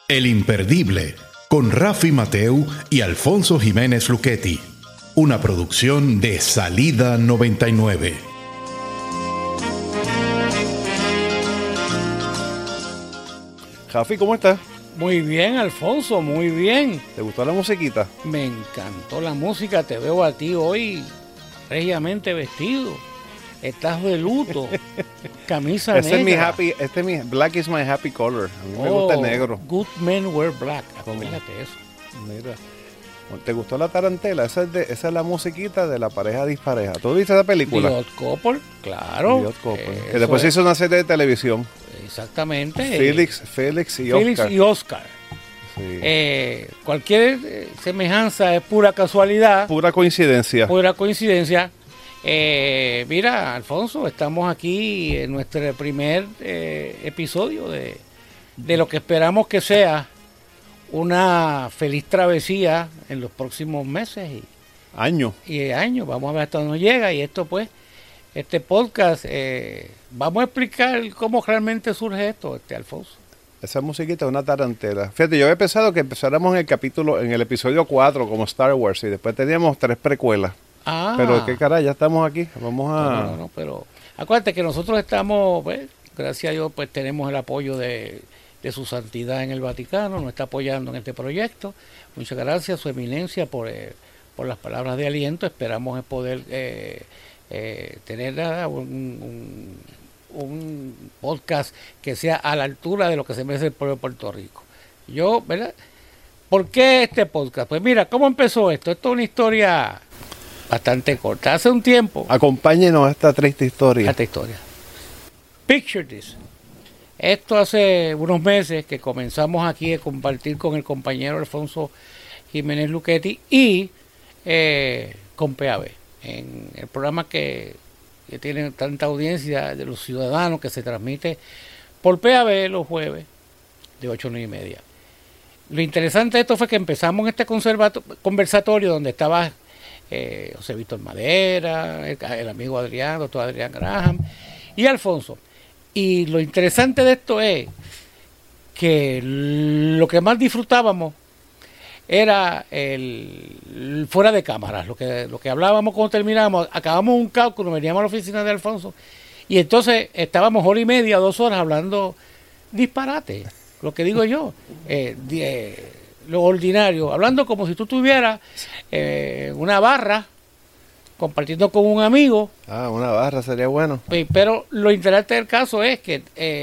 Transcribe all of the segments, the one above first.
El Imperdible, con Rafi Mateu y Alfonso Jiménez Luchetti. Una producción de Salida 99. Rafi, ¿cómo estás? Muy bien, Alfonso, muy bien. ¿Te gustó la musiquita? Me encantó la música, te veo a ti hoy regiamente vestido. Estás de luto, camisa negra. Black is my happy color. A mí me gusta el negro. Good men wear black. Fíjate eso. Mira. ¿Te gustó la tarantela? Esa es la musiquita de la pareja dispareja. ¿Tú viste esa película? The Odd Couple, claro. The Odd Couple. Que después se hizo una serie de televisión. Exactamente. Félix y Oscar. Sí. Cualquier semejanza es pura casualidad. Pura coincidencia. Mira, Alfonso, estamos aquí en nuestro primer episodio de lo que esperamos que sea una feliz travesía en los próximos meses y años. Vamos a ver hasta dónde llega. Y esto, pues, este podcast, vamos a explicar cómo realmente surge esto, Alfonso. Esa musiquita es una tarantela. Fíjate, yo había pensado que empezáramos en el episodio 4 como Star Wars y después teníamos 3 precuelas. Pero qué caray, ya estamos aquí. Vamos a... No, pero acuérdate que nosotros estamos, pues, gracias a Dios, pues tenemos el apoyo de su santidad en el Vaticano, nos está apoyando en este proyecto. Muchas gracias, su eminencia, por las palabras de aliento. Esperamos poder tener un podcast que sea a la altura de lo que se merece el pueblo de Puerto Rico. ¿Verdad? ¿Por qué este podcast? Pues mira, ¿cómo empezó esto? Esto es una historia bastante corta. Hace un tiempo. Acompáñenos a esta triste historia. Picture this. Esto hace unos meses que comenzamos aquí a compartir con el compañero Alfonso Jiménez Luchetti y con PAB. En el programa que tiene tanta audiencia de los ciudadanos, que se transmite por PAB los jueves de 8 a 9 y media. Lo interesante de esto fue que empezamos este conversatorio donde estaba José Víctor Madera, el amigo Adrián, doctor Adrián Graham y Alfonso. Y lo interesante de esto es que lo que más disfrutábamos era el fuera de cámaras, lo que hablábamos cuando terminábamos. Acabamos un cálculo, veníamos a la oficina de Alfonso y entonces estábamos 1 hora y media, 2 horas hablando disparate, lo que digo yo, lo ordinario, hablando como si tú tuvieras una barra compartiendo con un amigo. Una barra sería bueno. Pero lo interesante del caso es que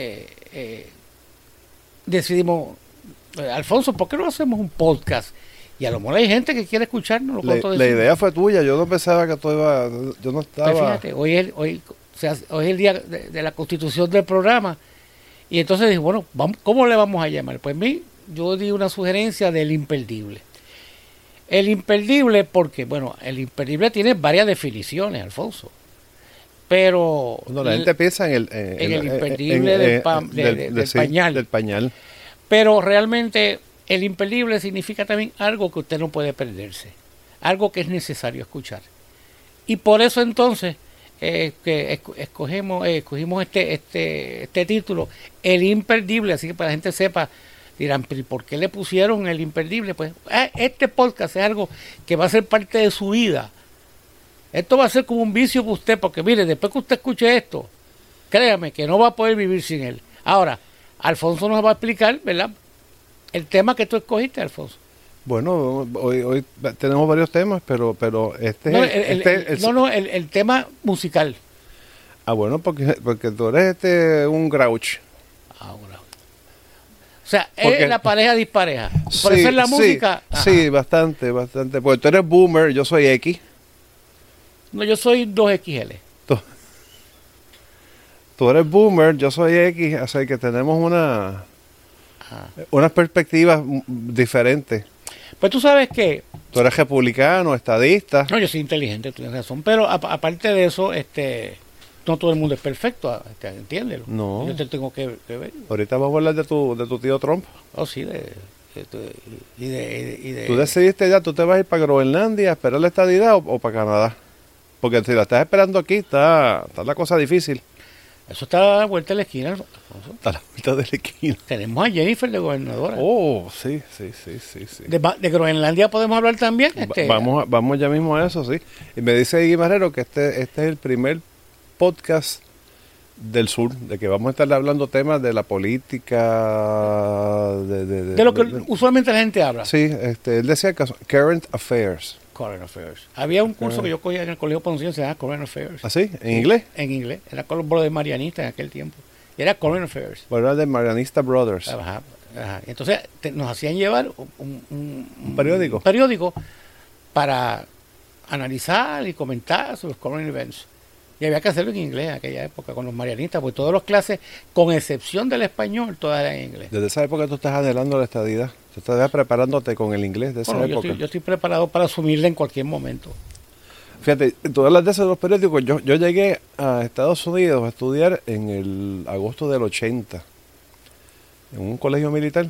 decidimos, Alfonso, ¿por qué no hacemos un podcast? Y a lo mejor hay gente que quiere escucharnos. La idea fue tuya, yo no pensaba que yo no estaba... Pues fíjate, hoy es el día de la constitución del programa, y entonces dije, bueno, ¿cómo le vamos a llamar? Pues yo di una sugerencia del imperdible. El imperdible porque, bueno, el imperdible tiene varias definiciones, Alfonso. Pero... la gente piensa en el imperdible del pañal. Del pañal. Pero realmente el imperdible significa también algo que usted no puede perderse. Algo que es necesario escuchar. Y por eso entonces escogimos este título, El Imperdible, así que para la gente sepa. Dirán, ¿por qué le pusieron el imperdible? Pues este podcast es algo que va a ser parte de su vida. Esto va a ser como un vicio para usted, porque mire, después que usted escuche esto, créame que no va a poder vivir sin él. Ahora, Alfonso nos va a explicar, ¿verdad?, el tema que tú escogiste, Alfonso. Bueno, hoy tenemos varios temas, pero el tema musical. Bueno, porque tú eres un grouch. O sea, es la pareja dispareja. Por eso es la música. Sí, bastante. Porque tú eres boomer, yo soy X. No, yo soy 2XL. Tú eres boomer, yo soy X, así que tenemos unas perspectivas diferentes. Pues tú sabes que... Tú eres republicano, estadista. No, yo soy inteligente, tienes razón. Pero aparte de eso, no todo el mundo es perfecto, entiéndelo. No. Yo te tengo que ver. Ahorita vamos a hablar de tu tío Trump. Oh, sí, y de... ¿Tú decidiste ya, tú te vas a ir para Groenlandia a esperar la estadidad o para Canadá? Porque si la estás esperando aquí, está la cosa difícil. Eso está a la vuelta de la esquina, Alfonso. A la vuelta de la esquina. Tenemos a Jennifer de gobernadora. Oh, sí. De Groenlandia podemos hablar también. Vamos ya mismo a eso, sí. Y me dice Iggy Marrero que este es el primer podcast del sur, de que vamos a estar hablando temas de la política, de lo que usualmente la gente habla. Sí, él decía que Current Affairs. Había un curso que yo cogía en el Colegio Poncino, se llama Current Affairs. ¿Ah, sí? ¿En inglés? En inglés. Era con los brothers marianistas en aquel tiempo. Y era Current Affairs. Bueno, era de Marianista Brothers. Ajá. Entonces nos hacían llevar un periódico para analizar y comentar sobre los current events. Y había que hacerlo en inglés en aquella época con los marianistas, porque todas las clases, con excepción del español, todas eran en inglés. Desde esa época tú estás anhelando la estadidad. Tú estás preparándote con el inglés de esa época. Yo estoy preparado para asumirla en cualquier momento. Fíjate, todas las de esos periódicos, yo llegué a Estados Unidos a estudiar en el agosto del 80, en un colegio militar.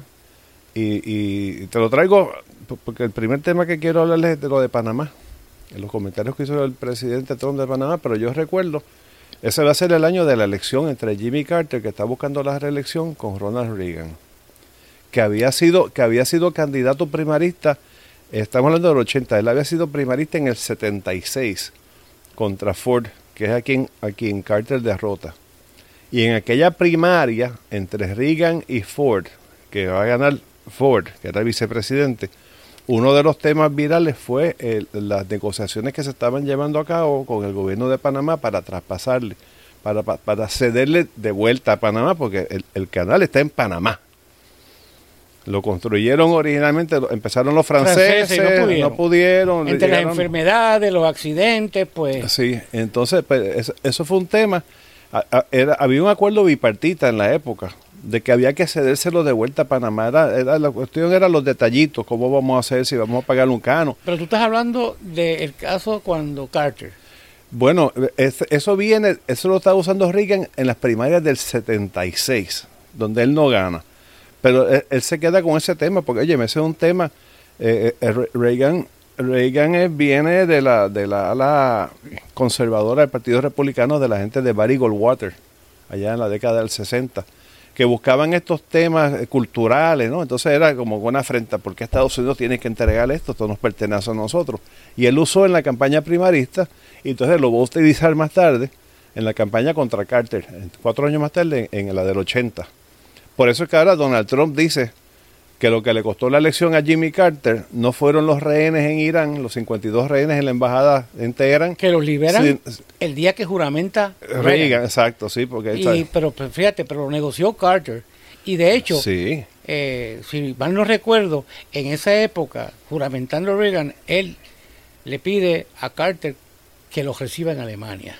Y te lo traigo porque el primer tema que quiero hablarles es de lo de Panamá. En los comentarios que hizo el presidente Trump de Panamá, pero yo recuerdo, ese va a ser el año de la elección entre Jimmy Carter, que está buscando la reelección, con Ronald Reagan, que había sido candidato primarista, estamos hablando del 80, él había sido primarista en el 76 contra Ford, que es a quien Carter derrota. Y en aquella primaria entre Reagan y Ford, que va a ganar Ford, que era el vicepresidente, uno de los temas virales fue las negociaciones que se estaban llevando a cabo con el gobierno de Panamá para traspasarle, para cederle de vuelta a Panamá, porque el canal está en Panamá. Lo construyeron originalmente, empezaron los franceses no pudieron. Entre las enfermedades, los accidentes, pues. Sí, entonces pues, eso fue un tema. Había un acuerdo bipartita en la época de que había que cedérselo de vuelta a Panamá. La cuestión era los detallitos, cómo vamos a hacer, si vamos a pagar un cano. Pero tú estás hablando del caso cuando Carter. Bueno, eso lo estaba usando Reagan en las primarias del 76, donde él no gana. Pero él se queda con ese tema, porque oye, ese es un tema, Reagan viene de la ala conservadora del Partido Republicano, de la gente de Barry Goldwater, allá en la década del 60, que buscaban estos temas culturales, ¿no? Entonces era como una afrenta, porque Estados Unidos tiene que entregar esto nos pertenece a nosotros. Y él usó en la campaña primarista, y entonces lo va a utilizar más tarde en la campaña contra Carter, 4 años más tarde en la del 80. Por eso es que ahora Donald Trump dice que lo que le costó la elección a Jimmy Carter no fueron los rehenes en Irán, los 52 rehenes en la embajada en Teherán. Que los liberan el día que juramenta Reagan. Exacto, sí. Pero fíjate, pero lo negoció Carter. Y de hecho, sí. Si mal no recuerdo, en esa época, juramentando Reagan, él le pide a Carter que los reciba en Alemania.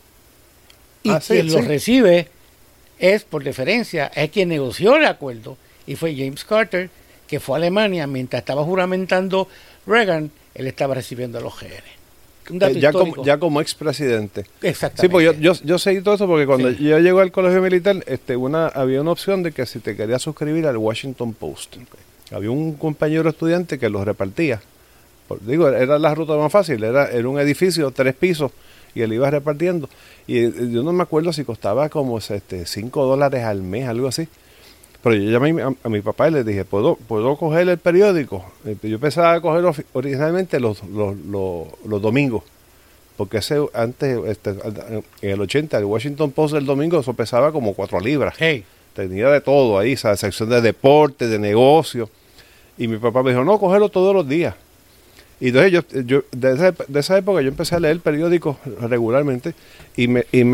Y quien los recibe es, por deferencia, es quien negoció el acuerdo, y fue James Carter, que fue a Alemania mientras estaba juramentando Reagan, él estaba recibiendo a los GN. Un dato histórico. Ya como expresidente. Exactamente. Sí, pues yo seguí todo eso porque cuando yo llego al colegio militar, había una opción de que si te querías suscribir al Washington Post. Había un compañero estudiante que los repartía. Era la ruta más fácil, era un edificio, 3 pisos, y él iba repartiendo. Y yo no me acuerdo si costaba como $5 al mes, algo así. Pero yo llamé a mi papá y le dije, ¿puedo coger el periódico? Yo empezaba a cogerlo originalmente los domingos. Porque antes, en el 80, el Washington Post del domingo, eso pesaba como 4 libras. Hey. Tenía de todo ahí, esa sección de deporte, de negocio. Y mi papá me dijo, no, cógelo todos los días. Y entonces yo de esa época yo empecé a leer periódicos regularmente y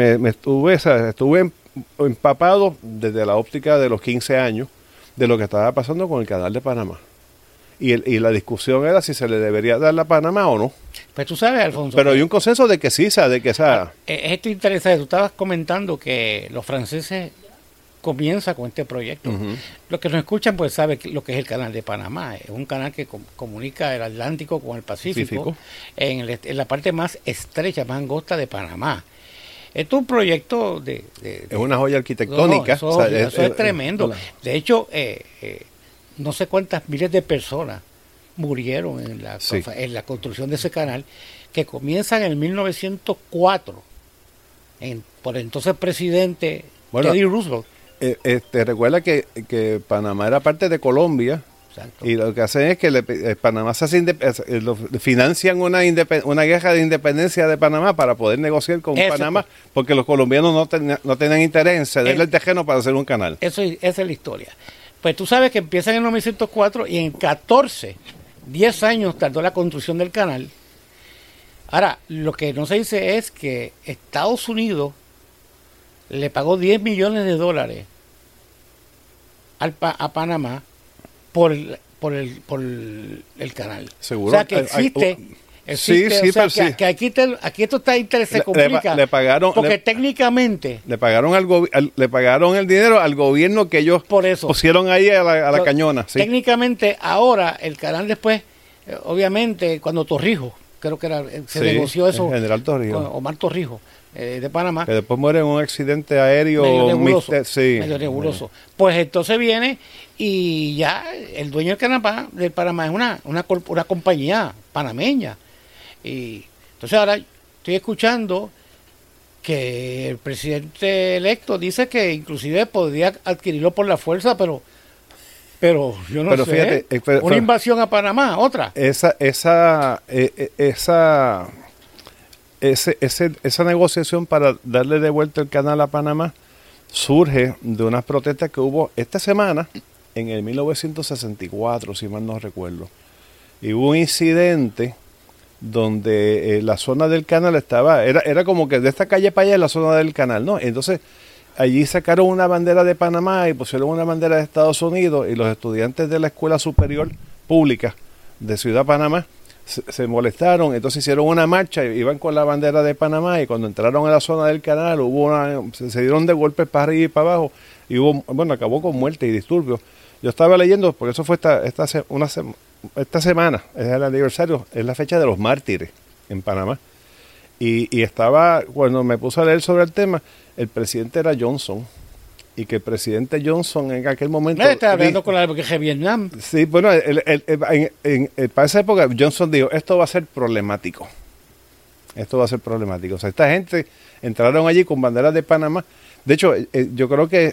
estuve empapado desde la óptica de los 15 años de lo que estaba pasando con el canal de Panamá. Y la discusión era si se le debería dar a Panamá o no. Pues tú sabes, Alfonso. Pero hay un consenso de que sí, de que esa... Esto interesante. Tú estabas comentando que los franceses comienza con este proyecto. Uh-huh. Los que nos escuchan pues saben lo que es el canal de Panamá. Es un canal que comunica el Atlántico con el Pacífico. En la parte más estrecha, más angosta de Panamá. Esto es un proyecto es una joya arquitectónica. Eso es tremendo. De hecho, no sé cuántas miles de personas murieron en la construcción de ese canal, que comienza en el 1904 por entonces presidente Bueno, Teddy Roosevelt. Recuerda que Panamá era parte de Colombia. Exacto. Y lo que hacen es que Panamá se hace financian una guerra de independencia de Panamá para poder negociar con Eso, Panamá, porque los colombianos no tenían interés en cederle el terreno para hacer un canal. Esa es la historia. Pues tú sabes que empieza en el 1904 y en 10 años tardó la construcción del canal. Ahora, lo que no se dice es que Estados Unidos le pagó $10 millones a Panamá por el canal. Seguro. O sea, que existe, sí, o sea, pero que aquí esto está se complica. Le pagaron, porque técnicamente le pagaron le pagaron el dinero al gobierno que ellos por eso pusieron ahí a la cañona. Sí. Técnicamente ahora el canal después, obviamente cuando Torrijos, creo que se negoció eso, General Torrijos. con Omar Torrijos, de Panamá, que después muere en un accidente aéreo medio nebuloso, sí. medio nebuloso. Pues entonces viene y ya el dueño del Panamá es una compañía panameña. Y entonces ahora estoy escuchando que el presidente electo dice que inclusive podría adquirirlo por la fuerza, pero yo no sé. Fíjate, una invasión a Panamá, otra. Esa negociación para darle de vuelta el canal a Panamá surge de unas protestas que hubo esta semana en el 1964, si mal no recuerdo. Y hubo un incidente donde la zona del canal era como que de esta calle para allá la zona del canal, ¿no? Entonces allí sacaron una bandera de Panamá y pusieron una bandera de Estados Unidos, y los estudiantes de la Escuela Superior Pública de Ciudad Panamá se molestaron, entonces hicieron una marcha y iban con la bandera de Panamá, y cuando entraron a la zona del canal se dieron de golpes para arriba y para abajo, y acabó con muerte y disturbios. Yo estaba leyendo, porque eso fue esta semana, es el aniversario, es la fecha de los mártires en Panamá. Y estaba, cuando me puse a leer sobre el tema, el presidente era Johnson, y que el presidente Johnson en aquel momento... Estaba hablando con la guerra de Vietnam. Sí, bueno, para esa época Johnson dijo, esto va a ser problemático. O sea, esta gente entraron allí con banderas de Panamá. De hecho, yo creo que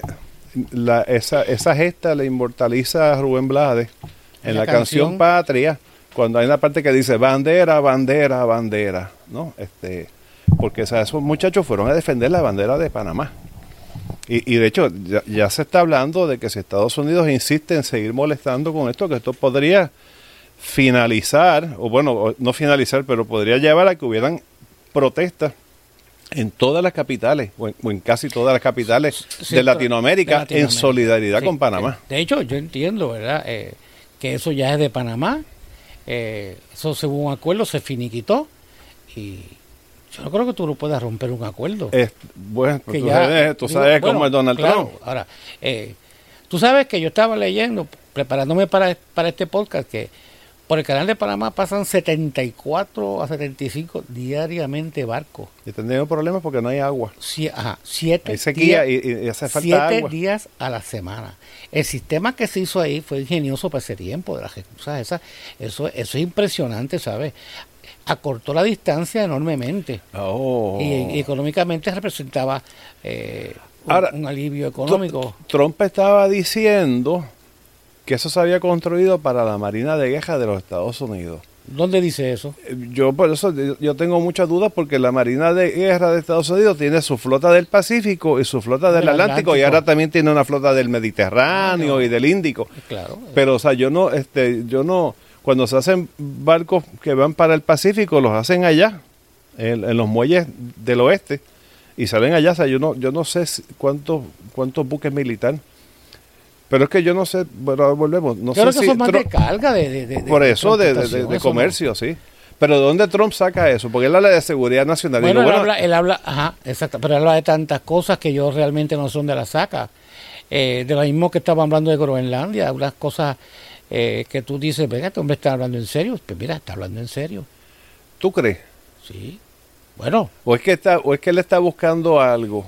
esa gesta le inmortaliza a Rubén Blades en la canción Patria, cuando hay una parte que dice bandera, bandera, bandera, ¿no? Porque esos muchachos fueron a defender la bandera de Panamá. Y de hecho, ya se está hablando de que si Estados Unidos insiste en seguir molestando con esto, que esto podría finalizar, no finalizar, pero podría llevar a que hubieran protestas en todas las capitales, o en casi todas las capitales de Latinoamérica, en solidaridad con Panamá. De hecho, yo entiendo, ¿verdad?, que eso ya es de Panamá. Eso, según un acuerdo, se finiquitó, y yo no creo que tú no puedas romper un acuerdo. Tú sabes cómo es Donald Trump. Ahora, tú sabes que yo estaba leyendo, preparándome para este podcast, que por el canal de Panamá pasan 74 a 75 diariamente barcos. Y tendrían problemas porque no hay agua. 7 hay sequía y hace falta agua. 7 días a la semana. El sistema que se hizo ahí fue ingenioso para ese tiempo. Eso es impresionante, ¿sabes? Acortó la distancia enormemente. Y económicamente representaba un alivio económico. Trump estaba diciendo que eso se había construido para la Marina de Guerra de los Estados Unidos. ¿Dónde dice eso? Por eso yo tengo muchas dudas, porque la Marina de Guerra de Estados Unidos tiene su flota del Pacífico y su flota del Atlántico, y ahora también tiene una flota del Mediterráneo y del Índico. Claro. Pero, o sea, yo no, cuando se hacen barcos que van para el Pacífico, los hacen allá, en los muelles del oeste, y salen allá. O sea, yo no sé cuántos buques militares. Pero es que yo no sé, bueno, volvemos. No creo sé que son más de carga, por eso, de comercio, no. Sí. Pero ¿de dónde Trump saca eso? Porque él habla de seguridad nacional. Bueno, él habla, exacto, pero él habla de tantas cosas que yo realmente no sé dónde las saca. De lo mismo que estaba hablando de Groenlandia, unas cosas que tú dices, venga, este hombre está hablando en serio. Pues mira, está hablando en serio. ¿Tú crees? Sí. Bueno. ¿O es que él está buscando algo?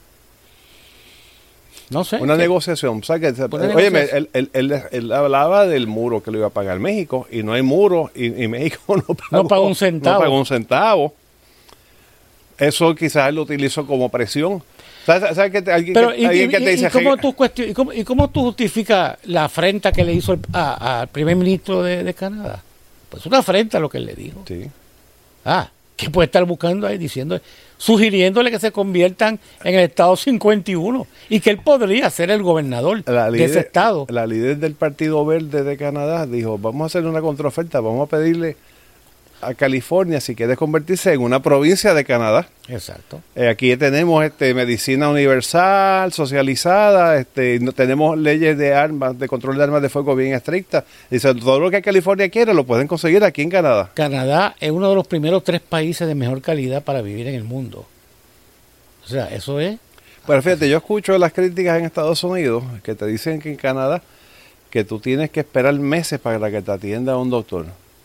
No sé. Una negociación. O sea, él hablaba del muro que le iba a pagar México, y no hay muro, y México no pagó un centavo. No pagó un centavo. Eso quizás él lo utilizó como presión. ¿Sabes que alguien que te dice... ¿Y cómo tú justificas la afrenta que le hizo al primer ministro de Canadá? Pues una afrenta lo que él le dijo. Sí. ¿Qué puede estar buscando ahí? Sugiriéndole que se conviertan en el estado 51 y que él podría ser el gobernador de ese estado. La líder del Partido Verde de Canadá dijo, vamos a hacer una contraoferta, vamos a pedirle a California si quiere convertirse en una provincia de Canadá. Exacto. Aquí tenemos medicina universal, socializada, no tenemos leyes de armas, de control de armas de fuego bien estrictas. Dice, todo lo que California quiere lo pueden conseguir aquí en Canadá. Canadá es uno de los primeros 3 países de mejor calidad para vivir en el mundo. O sea, eso es... Pero fíjate, yo escucho las críticas en Estados Unidos que te dicen que en Canadá que tú tienes que esperar meses para que te atienda un doctor.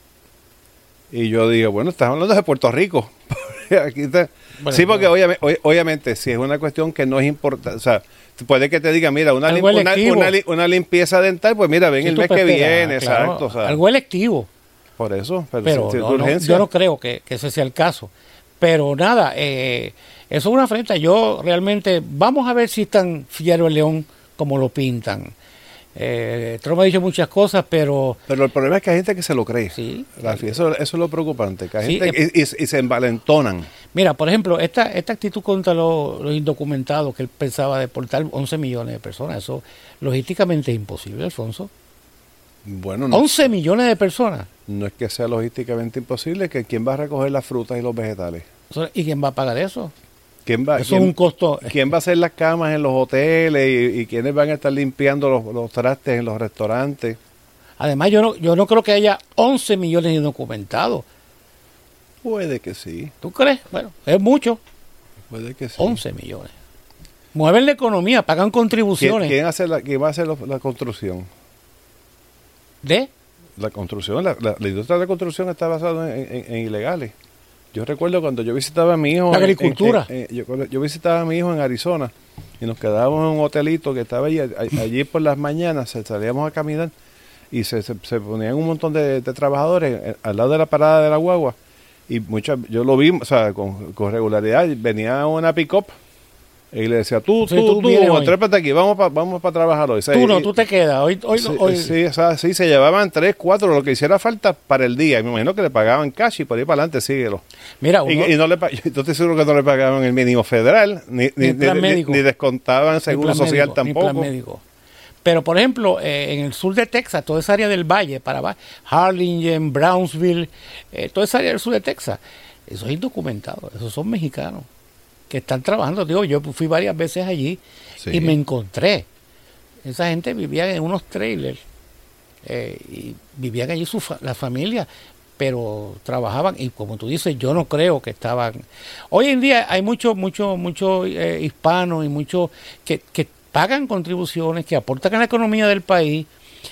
Y yo digo, bueno, estás hablando de Puerto Rico. Aquí bueno, sí, porque obviamente, si es una cuestión que no es importante, o sea, puede que te diga, mira, una limpieza dental, pues mira, ven el mes que viene, claro, exacto. O sea, algo electivo. Por eso, pero yo no creo que ese sea el caso. Pero nada, eso es una afrenta. Yo realmente, vamos a ver si es tan fiero el león como lo pintan. Trump ha dicho muchas cosas, pero el problema es que hay gente que se lo cree. Sí, Rafi, eso es lo preocupante, que hay gente y se envalentonan. Mira, por ejemplo, esta actitud contra los indocumentados, que él pensaba deportar 11 millones de personas, eso logísticamente es imposible, Alfonso. Bueno, 11 millones de personas. No es que sea logísticamente imposible, que quién va a recoger las frutas y los vegetales. ¿Y quién va a pagar eso? Eso es un costo. ¿Quién va a hacer las camas en los hoteles y quiénes van a estar limpiando los trastes en los restaurantes? Además, yo no creo que haya 11 millones de indocumentados. Puede que sí. ¿Tú crees? Bueno, es mucho. Puede que sí. 11 millones. Mueven la economía, pagan contribuciones. ¿Quién va a hacer la construcción? ¿De? La construcción, la industria de la construcción está basada en ilegales. Yo recuerdo cuando yo visitaba a mi hijo... La agricultura. Yo visitaba a mi hijo en Arizona y nos quedábamos en un hotelito que estaba allí por las mañanas, salíamos a caminar y se ponían un montón de trabajadores al lado de la parada de la guagua y yo lo vi, o sea, con regularidad, venía una pick-up y le decía, tú, trépate aquí, vamos para trabajar hoy. Tú te quedas, hoy. Sí, o sea, sí, se llevaban 3, 4, lo que hiciera falta para el día. Y me imagino que le pagaban cash y por ahí para adelante, síguelo. Mira, y no yo estoy seguro que no le pagaban el mínimo federal, ni descontaban seguro social tampoco. Ni plan médico. Pero, por ejemplo, en el sur de Texas, toda esa área del valle, para Harlingen, Brownsville, toda esa área del sur de Texas, eso es indocumentado, esos son mexicanos que están trabajando. Digo, yo fui varias veces allí y me encontré. Esa gente vivía en unos trailers y vivían allí la familia, pero trabajaban y como tú dices, yo no creo que estaban... Hoy en día hay muchos hispanos y muchos que pagan contribuciones, que aportan a la economía del país.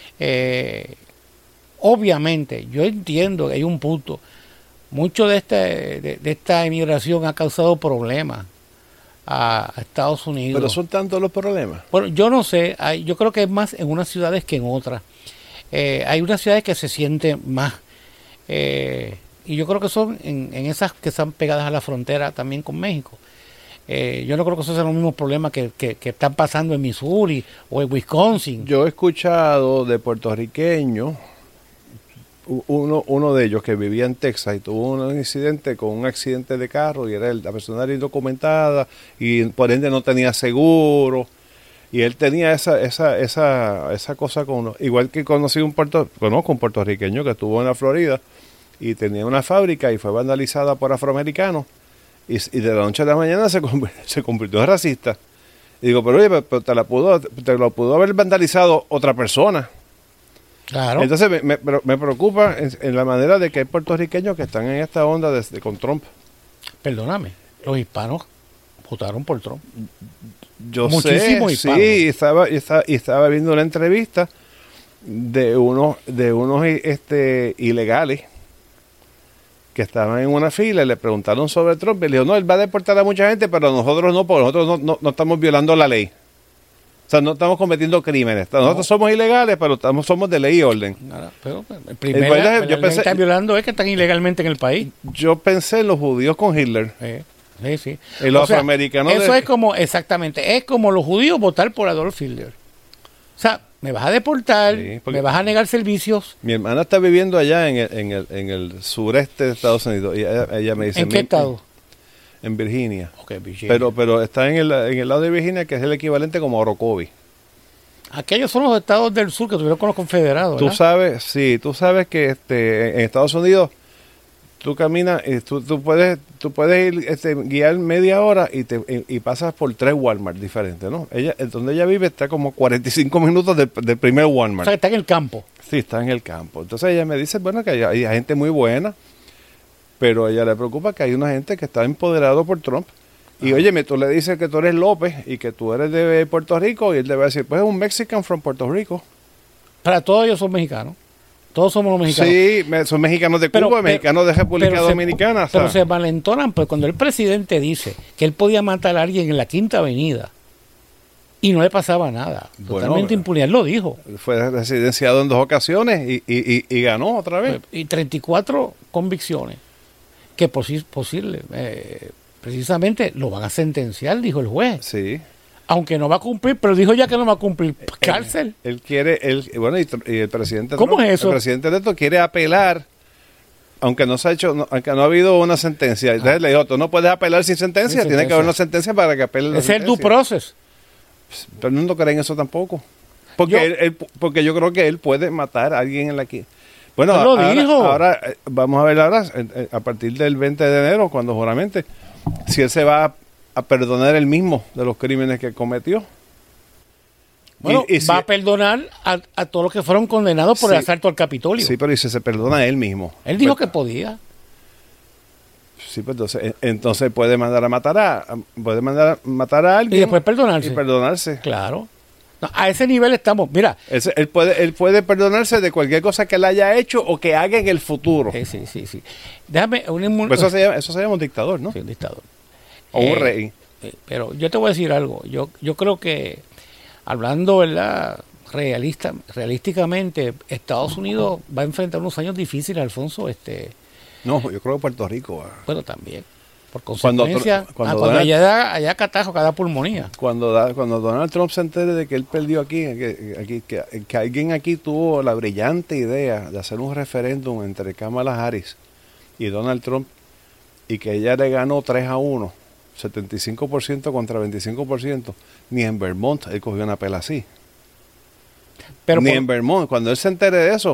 Obviamente, yo entiendo que hay un punto. Mucho de esta emigración ha causado problemas a Estados Unidos. ¿Pero son tantos los problemas? Bueno, yo no sé. Yo creo que es más en unas ciudades que en otras. Hay unas ciudades que se sienten más. Y yo creo que son en esas que están pegadas a la frontera también con México. Yo no creo que esos sean los mismos problemas que están pasando en Missouri o en Wisconsin. Yo he escuchado de puertorriqueños, uno de ellos que vivía en Texas y tuvo un incidente con un accidente de carro y la persona era indocumentada y por ende no tenía seguro y él tenía esa cosa con uno. Igual que conozco un puertorriqueño que estuvo en la Florida y tenía una fábrica y fue vandalizada por afroamericanos y de la noche a la mañana se convirtió en racista. Y digo, pero oye, pero te lo pudo haber vandalizado otra persona. Claro. Entonces me preocupa en la manera de que hay puertorriqueños que están en esta onda con Trump. Perdóname, los hispanos votaron por Trump. Yo Muchísimos sé, hispanos. Sí, estaba viendo una entrevista de unos ilegales que estaban en una fila y le preguntaron sobre Trump y le dijo, no, él va a deportar a mucha gente, pero nosotros no, porque nosotros no estamos violando la ley. O sea, no estamos cometiendo crímenes. Nosotros somos ilegales, pero somos de ley y orden. Pero el primero que está violando es que están ilegalmente en el país. Yo pensé en los judíos con Hitler. Sí, sí. Y los O sea, afroamericanos eso es como, exactamente, es como los judíos votar por Adolf Hitler. O sea, me vas a deportar, Sí, porque- me vas a negar servicios. Mi hermana está viviendo allá en el sureste de Estados Unidos. Y ella me dice... ¿En qué estado? En Virginia. Ok, Virginia. Pero está en el lado de Virginia, que es el equivalente como a Orocovi. Aquellos son los estados del sur que tuvieron con los confederados, Tú ¿verdad? sabes que en Estados Unidos tú caminas y tú puedes ir guiar media hora y pasas por 3 Walmart diferentes, ¿no? Donde ella vive está como 45 minutos del primer O Walmart. sea, está en el campo. Sí, está en el campo. Entonces ella me dice, bueno, que hay gente muy buena, pero a ella le preocupa que hay una gente que está empoderado por Trump. Y óyeme, tú le dices que tú eres López y que tú eres de Puerto Rico y él te va a decir, pues es un Mexican from Puerto Rico. Para todos ellos son mexicanos. Todos somos los mexicanos. Sí, son mexicanos de Cuba, mexicanos de República Dominicana. Pero ¿sabes? se malentonan, pues cuando el presidente dice que él podía matar a alguien en la Quinta Avenida y no le pasaba nada, Bueno, totalmente impunidad, él lo dijo. Fue residenciado en 2 ocasiones y ganó otra vez. Y 34 convicciones que posible, precisamente lo van a sentenciar, dijo el juez. Sí. Aunque no va a cumplir, pero dijo ya que no va a cumplir. Cárcel. Él quiere, bueno, y el presidente ¿Cómo Trump, es eso? El presidente electo quiere apelar, aunque no se ha hecho, aunque no ha habido una sentencia. Entonces le dijo, tú no puedes apelar sin sentencia, Sin tiene que haber sentencia. una sentencia para que apele la Ese es el due sentencia. process. Pero el mundo cree en eso tampoco. Porque porque yo creo que él puede matar a alguien en la que... Bueno, Él lo dijo. ahora vamos a ver ahora, a partir del 20 de enero, cuando juramente, si él se va a perdonar él mismo de los crímenes que cometió. Bueno, Y si- va a perdonar a todos los que fueron condenados por Sí. el asalto al Capitolio. Sí, pero y si se perdona a él mismo. Él dijo Pues, que podía. Sí, pues entonces puede mandar a matar a alguien Y después perdonarse. y perdonarse. Claro. No, a ese nivel estamos. Mira. Él puede perdonarse de cualquier cosa que él haya hecho o que haga en el futuro. Sí. Déjame Pues eso se llama un dictador, ¿no? Sí, un dictador. O un rey. Pero yo te voy a decir algo. Yo creo que, hablando, ¿verdad? Realísticamente, Estados Unidos va a enfrentar unos años difíciles, Alfonso. No, yo creo que Puerto Rico. Bueno, también. Por Cuando consecuencia, cuando cuando Donald- allá catajo, cada pulmonía. Cuando Donald Trump se entere de que él perdió aquí, que alguien aquí tuvo la brillante idea de hacer un referéndum entre Kamala Harris y Donald Trump y que ella le ganó 3-1, 75% contra 25%, ni en Vermont él cogió una pela así. Pero Ni por, en Vermont. Cuando él se entere de eso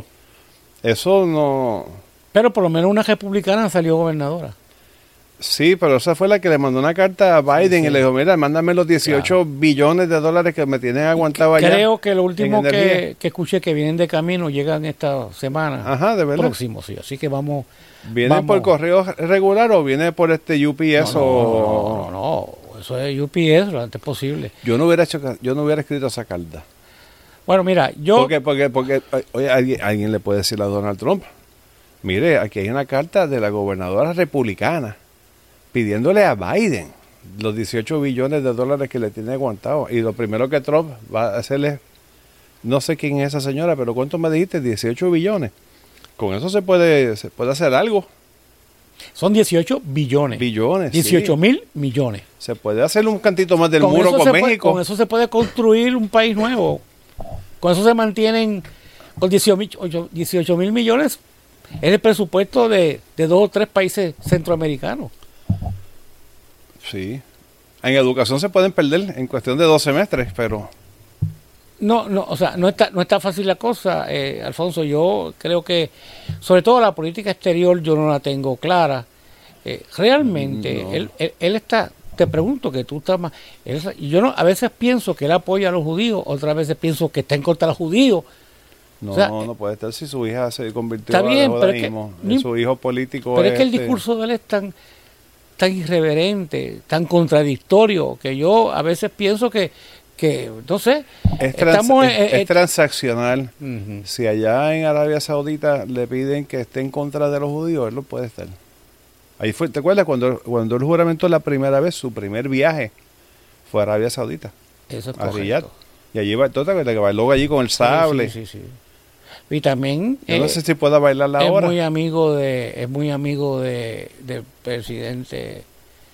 no... pero por lo menos una republicana salió gobernadora. Sí, pero esa fue la que le mandó una carta a Biden Sí. y le dijo, mira, mándame los 18 billones de dólares que me tienen aguantado allá. Creo que lo último en energía. que escuché que vienen de camino llegan esta semana. Ajá, de verdad. Próximo, sí. Así que vamos. ¿Viene vamos. por correo regular o viene por UPS o...? No. Eso es UPS lo antes posible. Yo no hubiera escrito esa carta. Bueno, mira, yo. Porque oye, alguien le puede decir a Donald Trump, mire, aquí hay una carta de la gobernadora republicana pidiéndole a Biden los 18 billones de dólares que le tiene aguantado. Y lo primero que Trump va a hacerle, no sé quién es esa señora, pero ¿cuánto me dijiste? 18 billones. Con eso se puede hacer algo. Son 18 billones. Billones. 18,000 millones. Se puede hacer un cantito más del Con muro eso con se puede- México. con eso se puede construir un país nuevo. Con eso se mantienen con 18,000 millones. Es el presupuesto de 2 o 3 países centroamericanos. Sí. En educación se pueden perder en cuestión de 2 semestres, pero... No, o sea, no está fácil la cosa, Alfonso. Yo creo que, sobre todo la política exterior, yo no la tengo clara. Realmente, No. él está, te pregunto que tú estás más... yo no, a veces pienso que él apoya a los judíos, otras veces pienso que está en contra de los judíos. No, O sea, no puede estar si su hija se convirtió está bien, al pero es que judaísmo. no Su hijo político Pero es que el este- discurso de él es tan irreverente, tan contradictorio, que yo a veces pienso que no sé, es, estamos... es transaccional. Ujú. Si allá en Arabia Saudita le piden que esté en contra de los judíos, él no puede estar. Ahí fue, ¿te acuerdas cuando él juramentó la primera vez, su primer viaje fue a Arabia Saudita, Eso es a correcto. Riyadh? Y allí va, que bailó allí con el sable. Sí. Y también Yo no sé si pueda bailar es ahora. muy amigo del presidente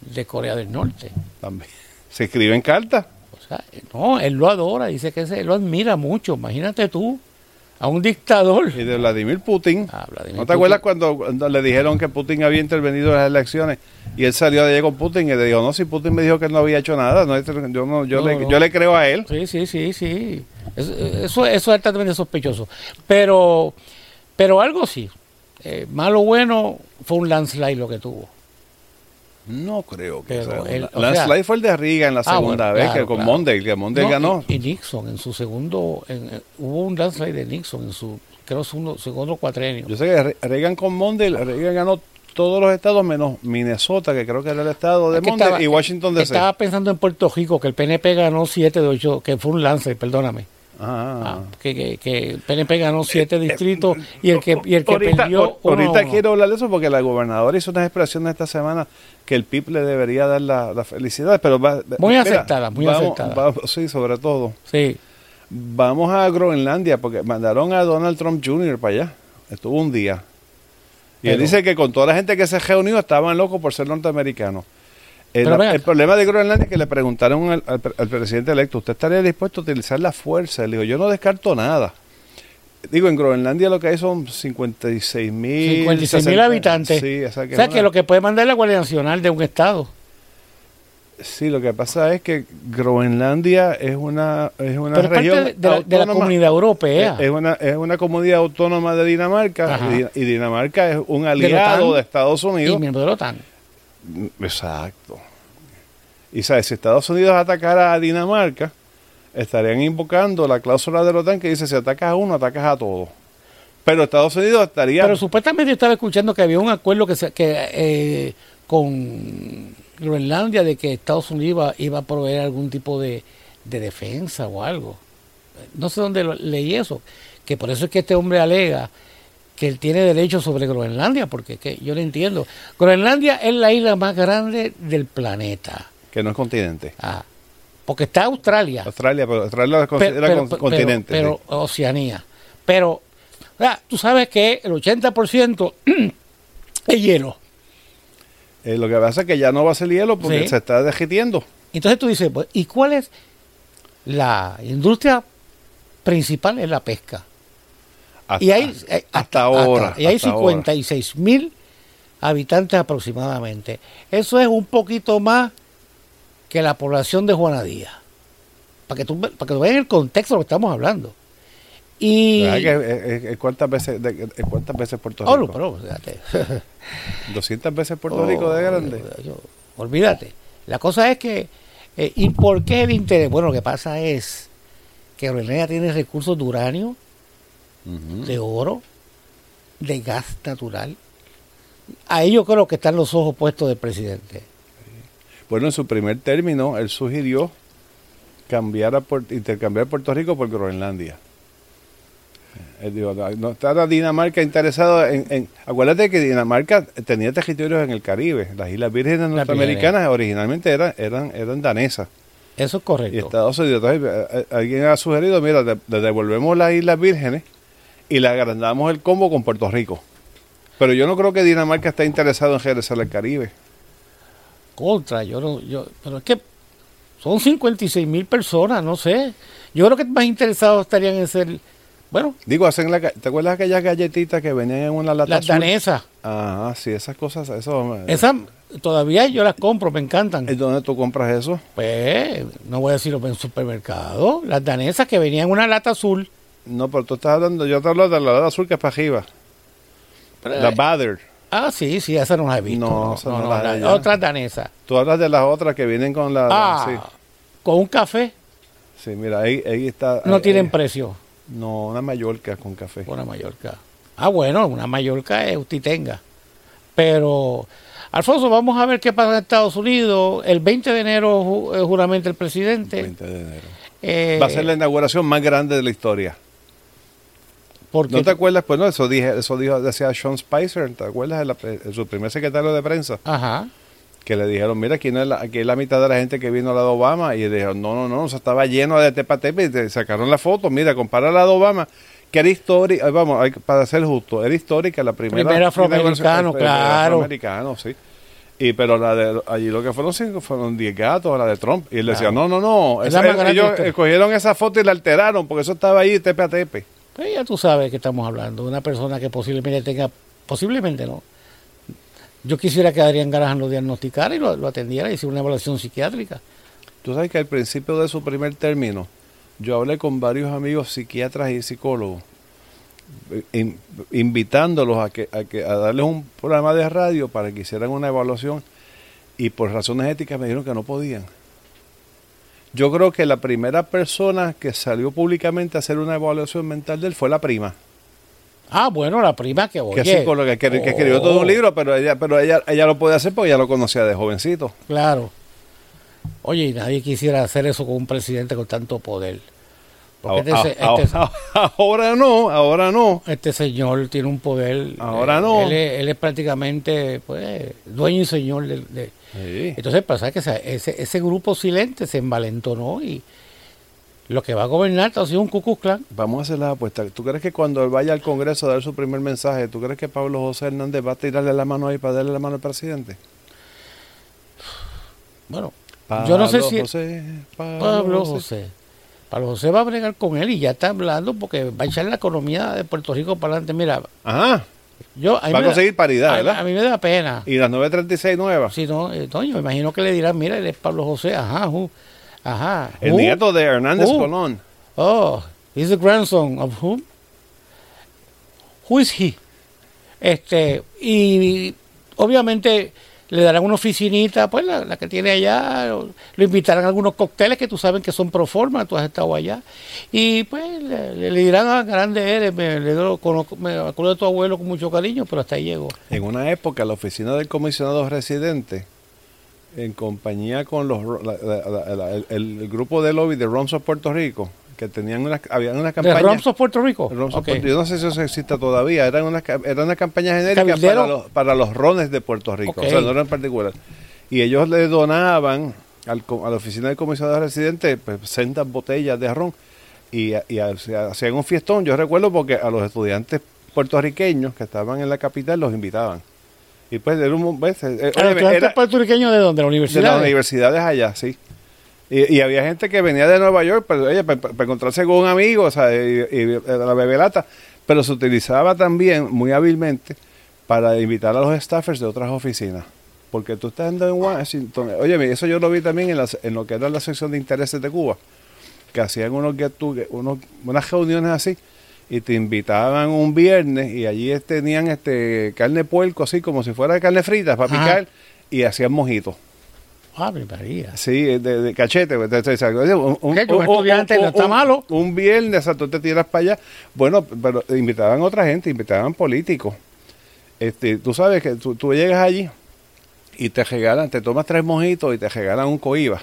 de Corea del Norte. También. Se escriben cartas. O sea, no, él lo adora, dice que él lo admira mucho. Imagínate tú, a un dictador. Y de Vladimir Putin. Vladimir ¿No te acuerdas cuando le dijeron que Putin había intervenido en las elecciones? Y él salió de allí con Putin y le dijo, no, si Putin me dijo que él no había hecho nada, yo le creo a él. Sí. Eso es altamente sospechoso. Pero algo sí. Malo o bueno, fue un landslide lo que tuvo. No creo que Pero sea. Landslide fue el de Reagan en la segunda vez, claro, que con claro. Mondale, que Mondale ganó. Y Nixon en su segundo, hubo un landslide de Nixon en su, creo, segundo cuatrenio. Yo sé que Reagan con Mondale, Reagan ganó todos los estados menos Minnesota, que creo que era el estado de Mondale, y Washington DC. Estaba pensando en Puerto Rico, que el PNP ganó 7 de 8, que fue un landslide, perdóname. Que el PNP ganó 7 distritos y el que perdió ahorita quiero hablar de eso porque la gobernadora hizo unas expresiones esta semana que el PIB le debería dar la felicidad, pero muy aceptada. Sí, sobre todo. Sí. Vamos a Groenlandia porque mandaron a Donald Trump Jr. para allá. Estuvo un día. Y él dice que con toda la gente que se reunió estaban locos por ser norteamericanos. El problema de Groenlandia es que le preguntaron al presidente electo, ¿usted estaría dispuesto a utilizar la fuerza? Él dijo, yo no descarto nada. Digo, en Groenlandia lo que hay son 56.000 habitantes. Sí, o sea, que lo que puede mandar la Guardia Nacional de un estado. Sí, lo que pasa es que Groenlandia es una región de la comunidad europea. Es una comunidad autónoma de Dinamarca. Y Dinamarca es un aliado de Estados Unidos. Y miembro de la OTAN. Exacto. Y sabes, si Estados Unidos atacara a Dinamarca, estarían invocando la cláusula de la OTAN que dice, si atacas a uno, atacas a todos. Pero Estados Unidos estaría... Pero supuestamente yo estaba escuchando que había un acuerdo con Groenlandia de que Estados Unidos iba a proveer algún tipo de defensa o algo. No sé dónde leí eso. Que por eso es que este hombre alega que él tiene derecho sobre Groenlandia, porque yo lo entiendo. Groenlandia es la isla más grande del planeta. Que no es continente. Porque está Australia. Pero Australia la considera continente. Pero sí. Oceanía. Pero, tú sabes que el 80% es hielo. Lo que pasa es que ya no va a ser hielo porque se está derritiendo. Entonces tú dices, pues, ¿y cuál es la industria principal? Es la pesca. Hasta ahora. Y hay 56.000 habitantes aproximadamente. Eso es un poquito más que la población de Juana Díaz. Para que tú veas el contexto de lo que estamos hablando. Y ¿Cuántas veces Puerto Rico? Pero fíjate. 200 veces Puerto Rico de grande. Olvídate. La cosa es que ¿y por qué el interés? Bueno, lo que pasa es que Groenlandia tiene recursos de uranio, de oro, de gas natural. Ahí yo creo que están los ojos puestos del presidente. Bueno, en su primer término, él sugirió intercambiar Puerto Rico por Groenlandia. Él dijo, no está Dinamarca interesado en... Acuérdate que Dinamarca tenía territorios en el Caribe. Las Islas Vírgenes norteamericanas originalmente eran danesas. Eso es correcto. Y Estados Unidos, alguien ha sugerido, mira, le devolvemos las Islas Vírgenes y le agrandamos el combo con Puerto Rico. Pero yo no creo que Dinamarca esté interesado en regresar al Caribe. Pero es que son 56.000 personas, no sé. Yo creo que más interesados estarían en ser... Bueno. Digo, ¿te acuerdas aquellas galletitas que venían en una lata azul? Las danesas. Ajá, sí, esas cosas. Esas todavía yo las compro, me encantan. ¿Y dónde tú compras eso? Pues, no voy a decirlo en supermercado. Las danesas que venían en una lata azul. No, pero tú estás hablando, yo te hablo de la lata azul que es para arriba. La Bader. Sí, esa no la he visto. No, otras danesas. Tú hablas de las otras que vienen con sí. Con un café. Sí, mira, ahí está. No tienen precio. No, una Mallorca con café. Una Mallorca. Bueno, una Mallorca es usted tenga. Pero, Alfonso, vamos a ver qué pasa en Estados Unidos. El 20 de enero juramenta el presidente. El 20 de enero. Va a ser la inauguración más grande de la historia. ¿No te acuerdas? Pues no, eso decía Sean Spicer, ¿te acuerdas? Su primer secretario de prensa. Ajá. Que le dijeron, mira, aquí es la mitad de la gente que vino a la de Obama. Y le dijeron, no, eso estaba lleno de tepa y te sacaron la foto. Mira, compara la de Obama, que era histórica, para ser justo, era histórica la primera afroamericano, claro. Afroamericano, sí. Pero allí lo que fueron 5 fueron 10 gatos, la de Trump. Y él decía, Claro. no. Es la más grande Ellos de cogieron esa foto y la alteraron, porque eso estaba ahí tepe a tepe. Pues ya tú sabes que estamos hablando de una persona que posiblemente no. Yo quisiera que Adrián Graham lo diagnosticara y lo atendiera y hiciera una evaluación psiquiátrica. Tú sabes que al principio de su primer término, yo hablé con varios amigos psiquiatras y psicólogos, invitándolos a darles un programa de radio para que hicieran una evaluación, y por razones éticas me dijeron que no podían. Yo creo que la primera persona que salió públicamente a hacer una evaluación mental de él fue la prima, Ah, bueno, la prima que oye. que es psicóloga, que escribió todo un libro, pero ella lo puede hacer porque ella lo conocía de jovencito. Claro. Oye, y nadie quisiera hacer eso con un presidente con tanto poder. Porque Ahora no. este señor tiene un poder. Ahora no. Él es prácticamente pues dueño y señor de. Sí. Entonces pasa que ese grupo silente se envalentonó y lo que va a gobernar ha sido un Ku Klux Klan. Vamos a hacer la apuesta. ¿Tú crees que cuando él vaya al Congreso a dar su primer mensaje, tú crees que Pablo José Hernández va a tirarle la mano ahí para darle la mano al presidente? Bueno, yo no sé si Pablo José. Pablo José va a bregar con él y ya está hablando porque va a echar la economía de Puerto Rico para adelante. Mira, Ajá. a mí Va a me conseguir paridad, ¿verdad? a mí me da pena. Y las 936 nuevas. Sí, no, yo me imagino que le dirán, mira, él es Pablo José, ajá. El nieto de Hernández Colón. Oh, he's the grandson of whom? Who is he? Y obviamente le darán una oficinita, pues la que tiene allá, lo invitarán a algunos cócteles que tú sabes que son pro forma, tú has estado allá, y pues le dirán, grande eres, me acuerdo de tu abuelo con mucho cariño, pero hasta ahí llegó. En una época, la oficina del comisionado residente, en compañía con el grupo de lobby de Roms of Puerto Rico, que habían una campaña. ¿De Roms of Puerto Rico? Okay. Yo no sé si eso existe todavía. Era una campaña genérica para los rones de Puerto Rico. Okay. O sea, no era en particular. Y ellos le donaban a la oficina del comisionado residente pues, 60 botellas de ron. Y hacían un fiestón. Yo recuerdo porque a los estudiantes puertorriqueños que estaban en la capital los invitaban. Y pues era un... ¿Los estudiantes puertorriqueños de dónde? ¿De la universidad? De las universidades allá, sí. Y había gente que venía de Nueva York para encontrarse con un amigo, o sea, y la bebelata, pero se utilizaba también muy hábilmente para invitar a los staffers de otras oficinas. Porque tú estás en Washington, oye, eso yo lo vi también en lo que era la sección de intereses de Cuba, que hacían unas reuniones así, y te invitaban un viernes, y allí tenían carne de puerco, así como si fuera carne frita, para picar, y hacían mojitos. ¡Ave María! Sí, de cachete. Un estudiante no está malo. Un viernes, o sea, tú te tiras para allá. Bueno, pero invitaban a otra gente, invitaban políticos. Tú sabes que tú llegas allí y te regalan, te tomas 3 mojitos y te regalan un coiba.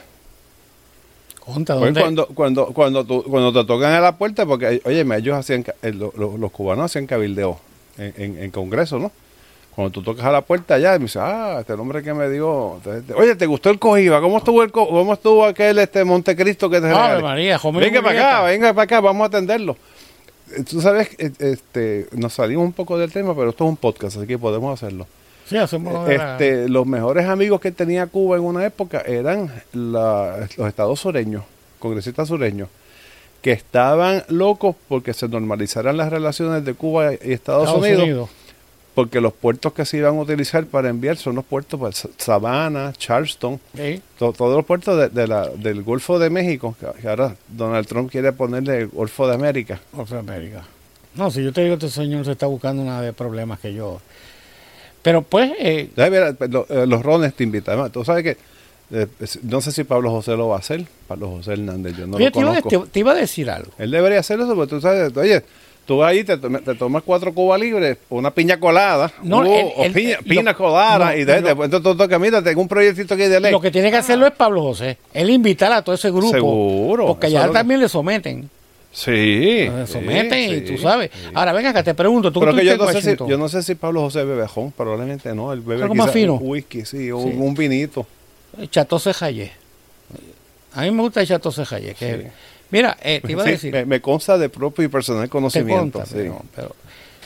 ¿Dónde? Cuando te tocan a la puerta, porque, oye, ellos hacían, los cubanos hacían cabildeo en Congreso, ¿no? Cuando tú tocas a la puerta allá, me dice, este hombre que me dio... Oye, ¿te gustó el cojiba? ¿Cómo estuvo aquel Montecristo que te regalé? María, venga para acá, vamos a atenderlo. Tú sabes, nos salimos un poco del tema, pero esto es un podcast, así que podemos hacerlo. Sí, hacemos los mejores amigos que tenía Cuba en una época eran los estados sureños, congresistas sureños, que estaban locos porque se normalizaran las relaciones de Cuba y Estados Unidos. Porque los puertos que se iban a utilizar para enviar son los puertos pues, Savannah, Charleston, sí. Todos los puertos del Golfo de México, que ahora Donald Trump quiere ponerle Golfo de América. Golfo de América. No, si yo te digo que este señor se está buscando una de problemas que yo... Pero pues... los rones te invitan. Tú sabes que... no sé si Pablo José lo va a hacer. Pablo José Hernández, yo no lo conozco. Te iba a decir algo. Él debería hacer eso, porque tú sabes... Oye... Tú vas ahí, te tomas 4 cubas libres, una piña colada, piña colada, y después tú tocas, mira, tengo un proyectito aquí de ley. Lo que tiene que hacerlo es Pablo José. Él invitar a todo ese grupo. Seguro. Porque allá también le someten. Sí. Le someten y tú sabes. Sí. Ahora, venga acá, te pregunto. Pero que yo no sé si Pablo José bebe ron, probablemente no. Él bebe más fino. Un whisky, sí, un vinito. Chateau Cejaye. A mí me gusta el Chateau Cejaye, que... Mira, te iba a decir... Me consta de propio y personal conocimiento. Consta, sí. pero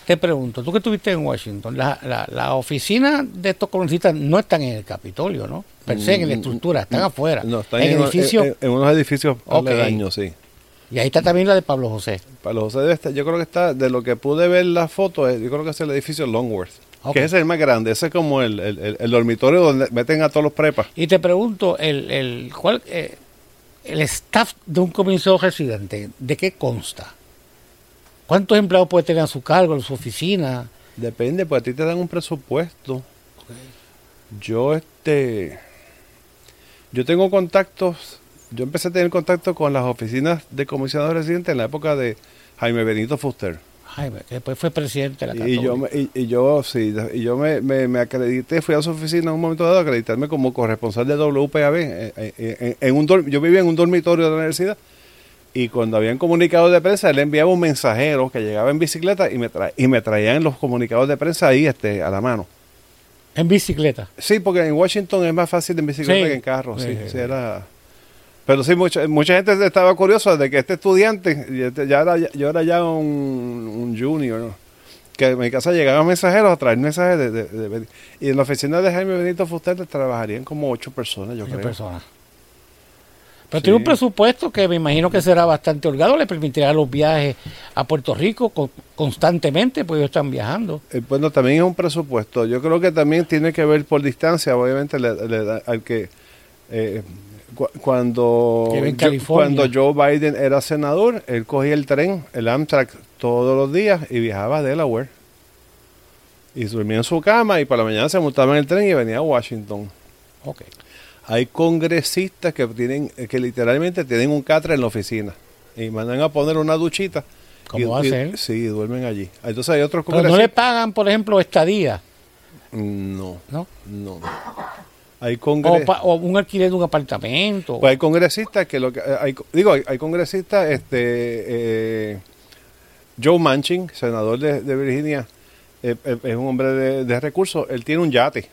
te pregunto, tú que estuviste en Washington, la oficina de estos congresistas no están en el Capitolio, ¿no? Per se, en la estructura, están afuera. No, están en edificio. en unos edificios aledaños, sí. Y ahí está también la de Pablo José. Pablo José debe estar, yo creo que está, de lo que pude ver la foto, yo creo que es el edificio Longworth. Que ese es el más grande, ese es como el dormitorio donde meten a todos los prepas. Y te pregunto, el staff de un comisionado residente, ¿de qué consta? ¿Cuántos empleados puede tener a su cargo en su oficina? Depende, pues a ti te dan un presupuesto. Yo tengo contactos, yo empecé a tener contacto con las oficinas de comisionados residentes en la época de Jaime Benito Fuster. Jaime, que después fue presidente de la Católica. Y yo me acredité, fui a su oficina en un momento dado a acreditarme como corresponsal de WPAB. Yo vivía en un dormitorio de la universidad y cuando habían comunicados de prensa, él enviaba un mensajero que llegaba en bicicleta y me traían los comunicados de prensa ahí a la mano. ¿En bicicleta? Sí, porque en Washington es más fácil en bicicleta que en carro. Sí, era... Pero sí, mucha gente estaba curiosa de que este estudiante, yo era ya un junior, ¿no? Que en mi casa llegaban mensajeros a traer mensajes y en la oficina de Jaime Benito Fuster trabajarían como 8 personas, yo creo. 8 personas. Pero tiene un presupuesto que me imagino que será bastante holgado, le permitirá los viajes a Puerto Rico constantemente, pues ellos están viajando. Bueno, también es un presupuesto. Yo creo que también tiene que ver por distancia, obviamente, al que... Cuando Joe Biden era senador, él cogía el tren, el Amtrak, todos los días y viajaba a Delaware. Y dormía en su cama y por la mañana se montaba en el tren y venía a Washington. Okay. Hay congresistas que literalmente tienen un catre en la oficina y mandan a poner una duchita. ¿Cómo va a ser? Sí, duermen allí. Entonces hay otros congresistas. ¿Pero no le pagan, por ejemplo, estadía? No. Hay o un alquiler de un apartamento. Pues hay congresistas que hay congresistas, Joe Manchin, senador de Virginia, es un hombre de recursos. Él tiene un yate.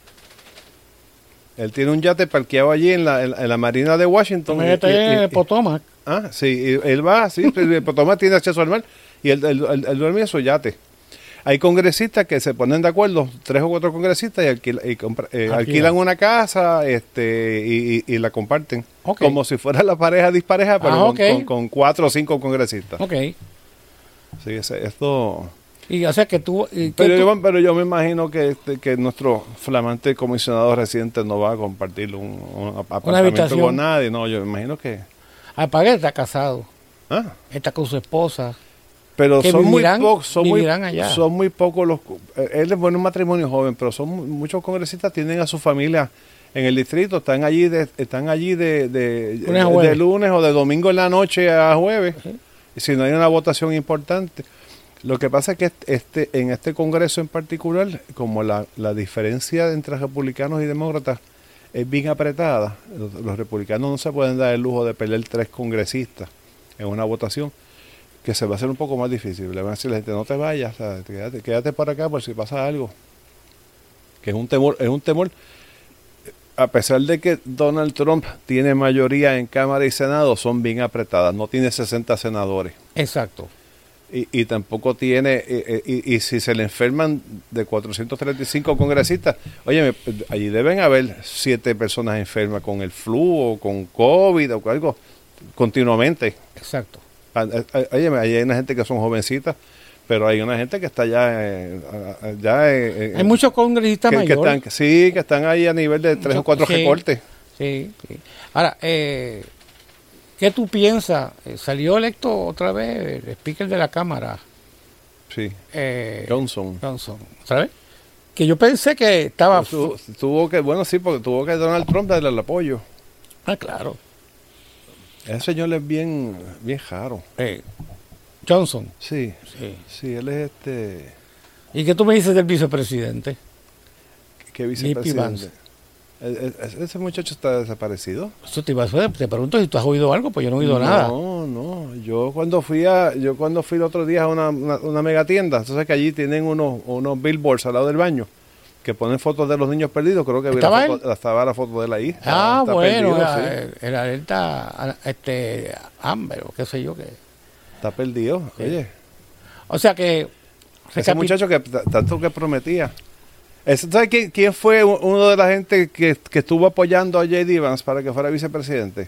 Él tiene un yate parqueado allí en la marina de Washington. En Potomac. Sí, él va, sí, Potomac tiene acceso al mar y él duerme en su yate. Hay congresistas que se ponen de acuerdo, 3 o 4 congresistas, y alquilan una casa y la comparten. Okay. Como si fuera la pareja dispareja, pero con 4 o 5 congresistas. Ok. Sí, esto... Y o sea que tú... Pero yo me imagino que nuestro flamante comisionado residente no va a compartir un apartamento con nadie. No, yo me imagino que... Pagué está casado. Está con su esposa. Pero son muy pocos los... Él es bueno, un matrimonio joven, pero muchos congresistas tienen a su familia en el distrito, están allí de lunes o de domingo en la noche a jueves, y si no hay una votación importante. Lo que pasa es que en este congreso en particular, como la diferencia entre republicanos y demócratas es bien apretada, los republicanos no se pueden dar el lujo de perder 3 congresistas en una votación, que se va a hacer un poco más difícil. Le van a decir a la gente, no te vayas, o sea, quédate por acá por si pasa algo. Que es un temor. A pesar de que Donald Trump tiene mayoría en Cámara y Senado, son bien apretadas. No tiene 60 senadores. Exacto. Y tampoco tiene, y si se le enferman de 435 congresistas, oye, allí deben haber 7 personas enfermas con el flu o con COVID o algo continuamente. Exacto. Oye, hay una gente que son jovencitas, pero hay una gente que está hay muchos congresistas mayores. Que están ahí a nivel de 3 o 4 recortes. Sí. Ahora, ¿qué tú piensas? Salió electo otra vez el speaker de la Cámara. Sí. Johnson. ¿Sabes? Que yo pensé que estaba... Tuvo que Donald Trump darle el apoyo. Claro. Ese señor es bien raro. Johnson. Sí, él es ¿Y qué tú me dices del vicepresidente? ¿Qué vicepresidente? ¿Ese muchacho está desaparecido? Eso te pregunto si tú has oído algo, pues yo no he oído nada. No. Yo cuando fui el otro día a una mega tienda, entonces que allí tienen unos billboards al lado del baño que ponen fotos de los niños perdidos. Creo que estaba la foto de la hija. Está bueno, perdido, el alerta Amber o qué sé yo qué. Está perdido, oye. O sea que Ese muchacho que tanto que prometía. ¿Sabes quién fue uno de la gente que estuvo apoyando a J.D. Vance para que fuera vicepresidente?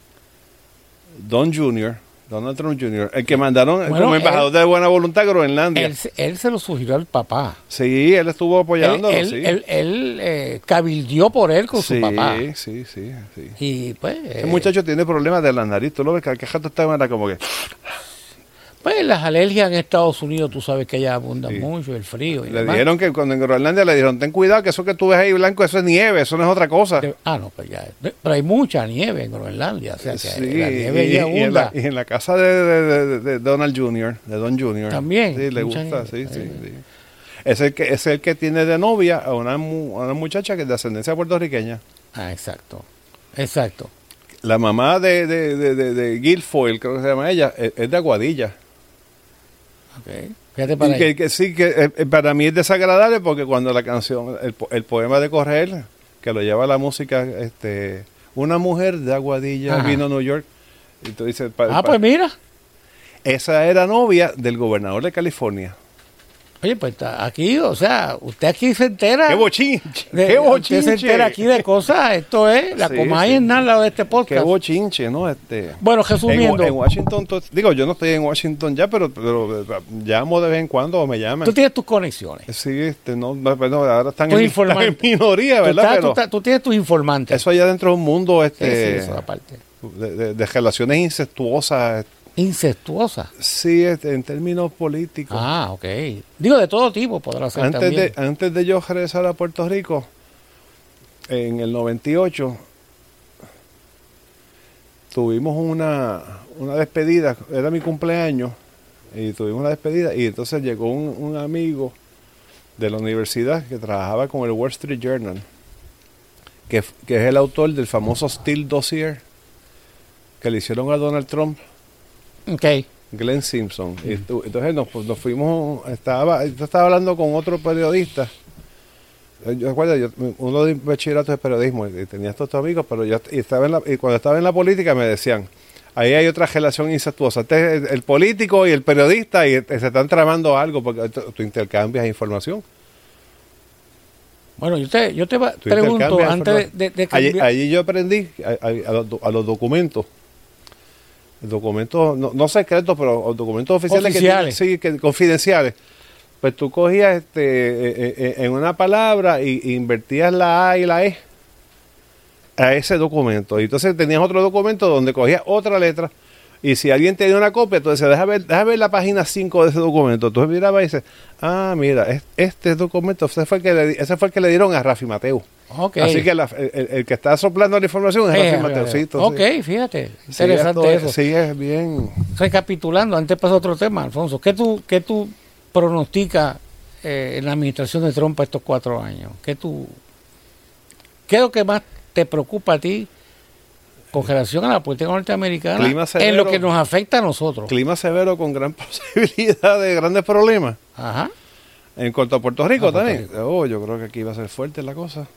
Donald Trump Jr., el que mandaron como embajador de buena voluntad a Groenlandia. Él se lo sugirió al papá. Sí, él estuvo apoyándolo, Él cabildió por él con su papá. Sí. Y pues... Ese muchacho tiene problemas de la nariz. Tú lo ves que al quejato está como que... Pues las alergias en Estados Unidos, tú sabes que allá abundan mucho, el frío. Y le dijeron que cuando en Groenlandia le dijeron, ten cuidado, que eso que tú ves ahí blanco, eso es nieve, eso no es otra cosa. No, pues ya. Pero hay mucha nieve en Groenlandia, o sea que la nieve ya abunda. Y en la casa de Donald Jr., de Don Jr. También. Sí, le gusta, sí. Es el que tiene de novia a una muchacha que es de ascendencia puertorriqueña. Exacto. La mamá de Guilfoyle, creo que se llama ella, es de Aguadilla. Okay. Fíjate para que para mí es desagradable porque cuando la canción, el poema de Correal, que lo lleva la música, una mujer de Aguadilla vino a New York. Y tú dices, pues mira. Esa era novia del gobernador de California. Oye, pues aquí, o sea, usted aquí se entera. ¡Qué bochinche! Usted se entera aquí de cosas. Esto es la Comay en nada al lado de este podcast. ¡Qué bochinche, ¿no? Bueno, resumiendo. En Washington, yo no estoy en Washington ya, pero llamo de vez en cuando o me llaman. Tú tienes tus conexiones. Sí, ahora están en minoría, ¿verdad? Tú tienes tus informantes. Eso allá dentro es un mundo eso aparte. De relaciones incestuosas. ¿Incestuosa? Sí, en términos políticos. Ok. Digo, de todo tipo podrá ser también. Antes de yo regresar a Puerto Rico, en el 98, tuvimos una despedida. Era mi cumpleaños, y tuvimos una despedida, y entonces llegó un amigo de la universidad que trabajaba con el Wall Street Journal, que es el autor del famoso Steele Dossier, que le hicieron a Donald Trump. Okay. Glenn Simpson. Entonces nos fuimos, estaba hablando con otro periodista. Yo recuerdo, uno de mis bachilleratos de periodismo, y tenía estos amigos, pero cuando estaba en la política me decían, ahí hay otra relación incestuosa. El político y el periodista y se están tramando algo porque tú intercambias información. Bueno, yo te pregunto antes de cambiar. Allí yo aprendí a los documentos. Documentos, no secretos, pero documentos oficiales. Que confidenciales. Pues tú cogías en una palabra y invertías la A y la E a ese documento. Y entonces tenías otro documento donde cogías otra letra. Y si alguien tenía una copia, tú decías, deja ver la página 5 de ese documento. Entonces miraba y dices, mira, este documento, ese fue el que le dieron a Rafi Mateu. Okay. Así que el que está soplando la información es Rafi Mateu. Ok, fíjate, interesante eso. Sí, es bien. Recapitulando, antes pasó otro tema, Alfonso. ¿Qué tú pronosticas en la administración de Trump estos 4 años? ¿Qué es lo que más te preocupa a ti con relación a la política norteamericana severo, en lo que nos afecta a nosotros? Clima severo con gran posibilidad de grandes problemas. Ajá. En cuanto a Puerto Rico también. Yo creo que aquí va a ser fuerte la cosa.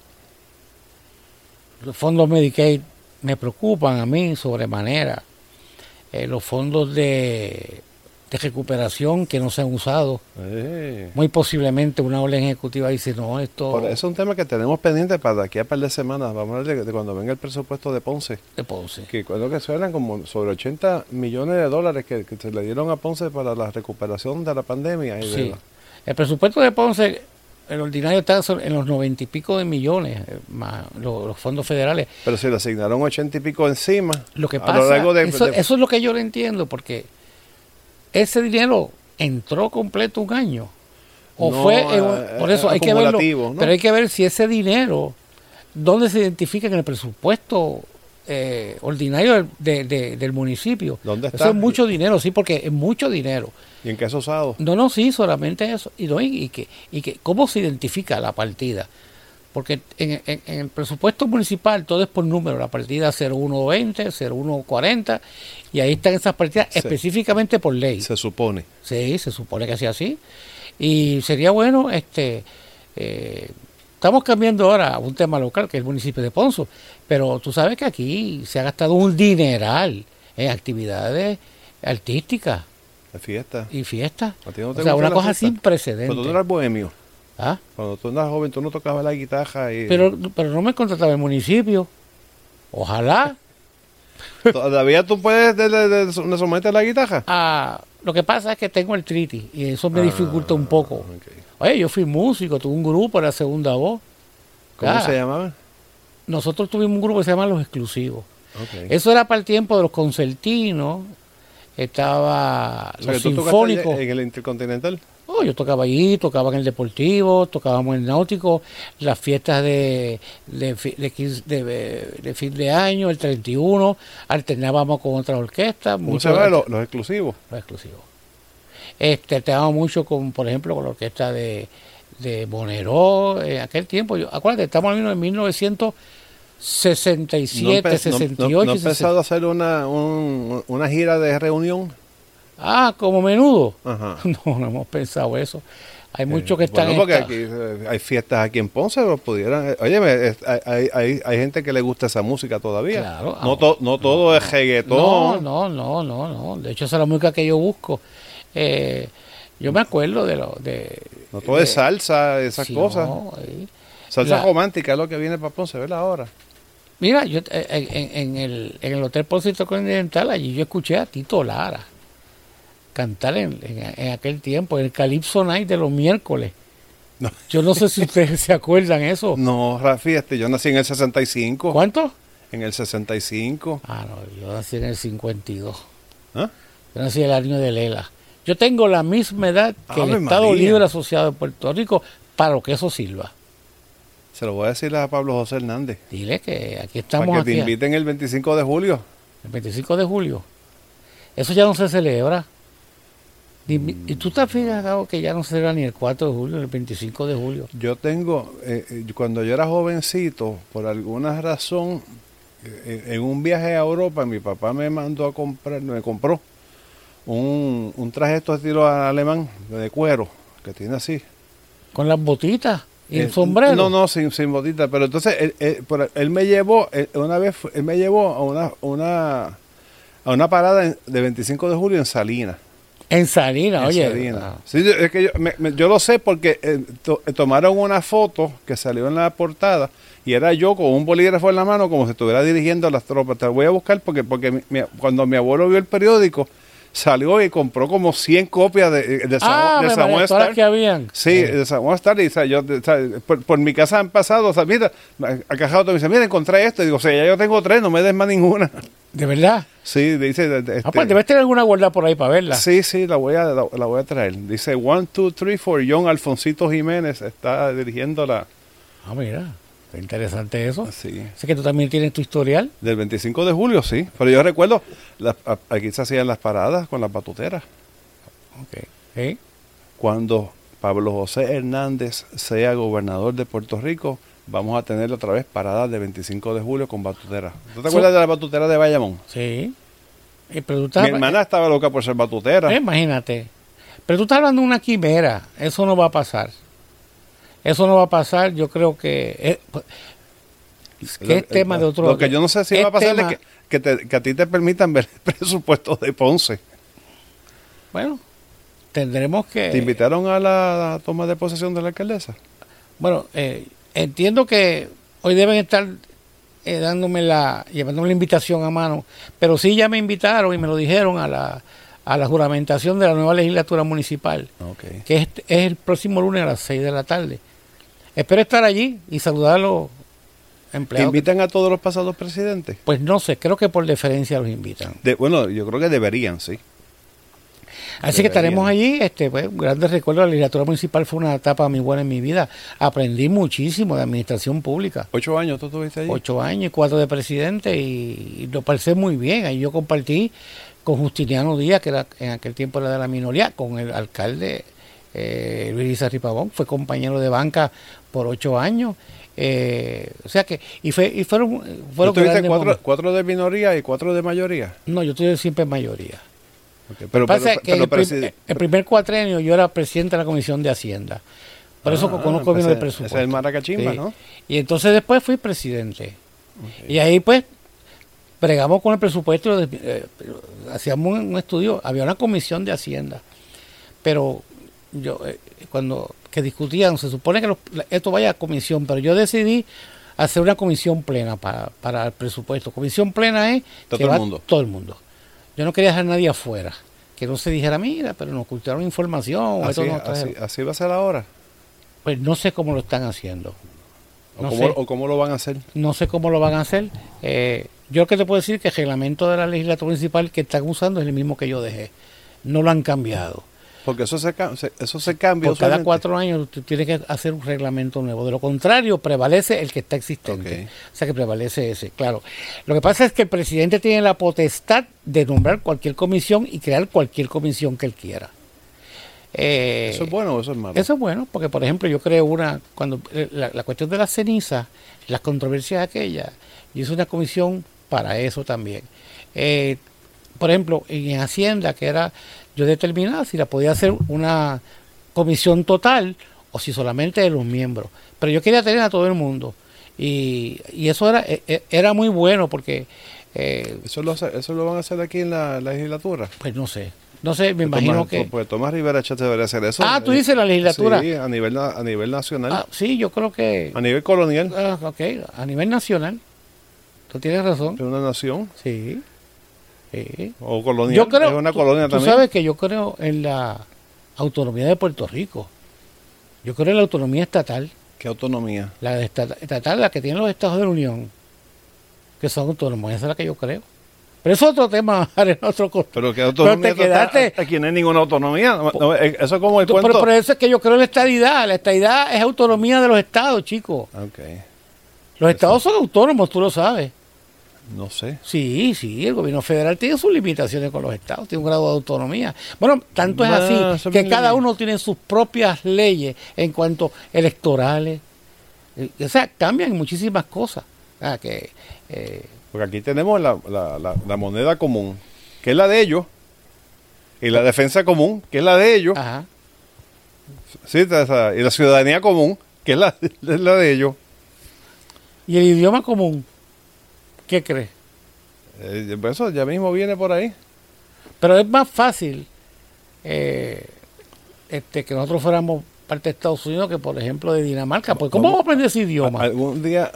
Los fondos Medicaid me preocupan a mí sobremanera. Los fondos de recuperación que no se han usado. Muy posiblemente una orden ejecutiva dice, no, esto... Eso es un tema que tenemos pendiente para de aquí a un par de semanas. Vamos a hablar de cuando venga el presupuesto de Ponce. Que creo que suenan como sobre $80 millones que se le dieron a Ponce para la recuperación de la pandemia. Sí. El presupuesto de Ponce, el ordinario está en los 90 y pico de millones, más los fondos federales. Pero se le asignaron 80 y pico encima. Lo que pasa, eso es lo que yo no entiendo, porque ese dinero entró completo un año. Por eso hay que verlo. ¿No? Pero hay que ver si ese dinero, ¿dónde se identifica en el presupuesto ordinario del municipio? ¿Dónde está? Eso es mucho dinero, sí, porque es mucho dinero. ¿Y en qué es usado? No, sí, solamente eso. Y que ¿cómo se identifica la partida? Porque en el presupuesto municipal todo es por número, la partida 0120, 0140, y ahí están esas partidas específicamente por ley. Se supone. Sí, se supone que sea así. Y sería bueno, estamos cambiando ahora a un tema local, que es el municipio de Ponce, pero tú sabes que aquí se ha gastado un dineral en actividades artísticas. de fiesta. y fiesta. ¿A ti no te O sea, gusta una la cosa fiesta? sin precedentes. Cuando tú eras bohemio, ¿Ah? cuando tú eras joven, tú no tocabas la guitarra y... Pero no me contrataba el municipio. Ojalá. ¿Todavía tú puedes de someterte la guitarra? Lo que pasa es que tengo el triti y eso me dificulta un poco. Ok. Oye, yo fui músico, tuve un grupo, era segunda voz. ¿Cómo Claro. se llamaba? Nosotros tuvimos un grupo que se llama Los Exclusivos. Okay. Eso era para el tiempo de los concertinos, estaba O sea, los que tú tocaste sinfónicos. en el Intercontinental. Oh, yo tocaba allí, tocaba en el Deportivo, tocábamos en el Náutico, las fiestas de fin de año, el 31, alternábamos con otra orquesta. ¿Cómo mucho se llama? Los exclusivos. los exclusivos. Alternábamos mucho con, por ejemplo, con la orquesta de Bonero, en aquel tiempo. Acuérdate, estamos hablando de 1967, 68. ¿No he 60. pensado hacer una gira de reunión? Como Menudo. Ajá. No hemos pensado eso. Hay muchos que están Bueno, porque en aquí hay fiestas aquí en Ponce, pero pudieran... Oye, hay gente que le gusta esa música todavía. Claro. No todo es reggaetón. No. De hecho, esa es la música que yo busco. Yo me acuerdo No todo es salsa, esas sí, cosas. no, Salsa romántica es lo que viene para Ponce, ¿verdad? Ahora. Mira, yo en el Hotel Ponce Intercontinental, allí yo escuché a Tito Lara cantar en aquel tiempo, en el Calypso Night de los miércoles. No. Yo no sé si ustedes se acuerdan eso. No, Rafi, yo nací en el 65. ¿Cuánto? En el 65. No, yo nací en el 52. ¿Ah? Yo nací el año de Lela. Yo tengo la misma edad que el Ave Estado María. Libre Asociado de Puerto Rico, para lo que eso sirva. Se lo voy a decir a Pablo José Hernández. Dile que aquí estamos Para que te aquí, inviten el 25 de julio. el 25 de julio. Eso ya no se celebra. Y tú te has fijado que ya no se celebra ni el 4 de julio, ni el 25 de julio. Yo tengo, cuando yo era jovencito, por alguna razón, en un viaje a Europa, mi papá me compró un traje de estilo alemán de cuero, que tiene así. Con las botitas y el sombrero. No, sin botita, pero entonces él me llevó, él me llevó a una parada de 25 de julio en Salinas. En Salinas, oye. Salinas. Sí, es que yo lo sé porque tomaron una foto que salió en la portada y era yo con un bolígrafo en la mano como si estuviera dirigiendo a las tropas. Te lo voy a buscar porque cuando mi abuelo vio el periódico, salió y compró como 100 copias de Samuel todas Star. las que habían. Sí, de Samuel Star. Y o sea, por mi casa han pasado, o sea, mira, acá Jauto me dice, mira, encontré esto. Y digo, o sea, ya yo tengo 3, no me des más ninguna. ¿De verdad? Sí, dice... Pues debes tener alguna guardada por ahí para verla. Sí, la voy a traer. Dice 1, 2, 3, 4. John Alfonsito Jiménez está dirigiendo la... Mira, está interesante eso. Sí. Sé que tú también tienes tu historial. Del 25 de julio, sí. Pero yo recuerdo, aquí se hacían las paradas con las batuteras. Ok. ¿Sí? Cuando Pablo José Hernández sea gobernador de Puerto Rico, vamos a tener otra vez paradas de 25 de julio con batuteras. ¿Tú te acuerdas de la batutera de Bayamón? Sí. Pero Mi hermana estaba loca por ser batutera. Imagínate. Pero tú estás hablando de una quimera. Eso no va a pasar. Eso no va a pasar. Yo creo que es tema de otro... Lo que yo no sé si va a pasar es que a ti te permitan ver el presupuesto de Ponce. Bueno, tendremos que... ¿Te invitaron a la toma de posesión de la alcaldesa? Bueno, entiendo que hoy deben estar llevándome la invitación a mano, pero sí ya me invitaron y me lo dijeron a la juramentación de la nueva legislatura municipal, Okay. que es el próximo lunes a las 6 de la tarde. Espero estar allí y saludar a los ¿Te empleados. invitan a todos los pasados presidentes? Pues no sé, creo que por deferencia los invitan. Bueno, yo creo que deberían, sí. Así que estaremos allí, pues, grandes recuerdos. La legislatura municipal fue una etapa muy buena en mi vida. Aprendí muchísimo de administración pública. 8 años tú estuviste allí. 8 años y 4 de presidente y lo pasé muy bien. Ahí yo compartí con Justiniano Díaz, que en aquel tiempo era de la minoría, con el alcalde Luis Izarri Pavón. Fue compañero de banca por 8 años. O sea que, fueron ¿Tú tuviste grandes 4 de minoría y 4 de mayoría? No, yo estuve siempre en mayoría. Okay, Lo que pasa es que el primer cuatrenio yo era presidente de la Comisión de Hacienda. Por eso conozco bien el presupuesto. Ese es el Maracachimba, Sí. ¿no? Y entonces después fui presidente. Okay. Y ahí pues bregamos con el presupuesto, hacíamos un estudio, había una comisión de Hacienda, pero yo cuando que discutían, se supone que esto vaya a comisión, pero yo decidí hacer una comisión plena para el presupuesto. Comisión plena es que va todo el mundo. Yo no quería dejar a nadie afuera, que no se dijera, mira, pero nos ocultaron información. Así va a ser ahora. Pues no sé cómo lo están haciendo. ¿O cómo lo van a hacer? No sé cómo lo van a hacer. Yo lo que te puedo decir es que el reglamento de la legislatura municipal que están usando es el mismo que yo dejé. No lo han cambiado. Porque eso se cambia. Por cada 4 años tú tienes que hacer un reglamento nuevo. De lo contrario, prevalece el que está existente. Okay. O sea que prevalece ese, claro. Lo que pasa es que el presidente tiene la potestad de nombrar cualquier comisión y crear cualquier comisión que él quiera. ¿Eso es bueno o eso es malo? Eso es bueno, porque por ejemplo yo creo cuando la cuestión de las cenizas, las controversias aquellas, yo hice una comisión para eso también. Por ejemplo, en Hacienda, que era, yo determinaba si la podía hacer una comisión total o si solamente de los miembros. Pero yo quería tener a todo el mundo. Y eso era muy bueno porque... ¿Eso lo van a hacer aquí en la legislatura? Pues no sé. No sé, me imagino que... Pues Tomás Rivera Chatz debería hacer eso. Ah, tú dices la legislatura. Sí, a nivel nacional. Ah, sí, yo creo que... A nivel colonial. Ok, a nivel nacional. Tú tienes razón. ¿De una nación? Sí. Sí. O colonial. Yo creo, es una colonia también. Tú sabes que yo creo en la autonomía de Puerto Rico. Yo creo en la autonomía estatal. ¿Qué autonomía? La estatal, la que tienen los estados de la Unión, que son autónomos. Esa es la que yo creo. Pero eso es otro tema, haré otro costo. Pero ¿qué autonomía? Aquí no hay ninguna autonomía. No, eso es como el cuento. Pero eso es que yo creo en la estadidad. La estadidad es autonomía de los estados, chicos. Okay. Los estados son autónomos, tú lo sabes. No sé. Sí, el gobierno federal tiene sus limitaciones con los estados, tiene un grado de autonomía. Bueno, tanto es así que cada uno tiene sus propias leyes en cuanto electorales. O sea, cambian muchísimas cosas. Porque aquí tenemos la moneda común, que es la de ellos, y la defensa común, que es la de ellos. Ajá. Sí, y la ciudadanía común, que es la de ellos. ¿Y el idioma común? ¿Qué crees? Eso ya mismo viene por ahí. Pero es más fácil que nosotros fuéramos parte de Estados Unidos que, por ejemplo, de Dinamarca. Pues, ¿cómo vamos a aprender ese idioma? Algún día...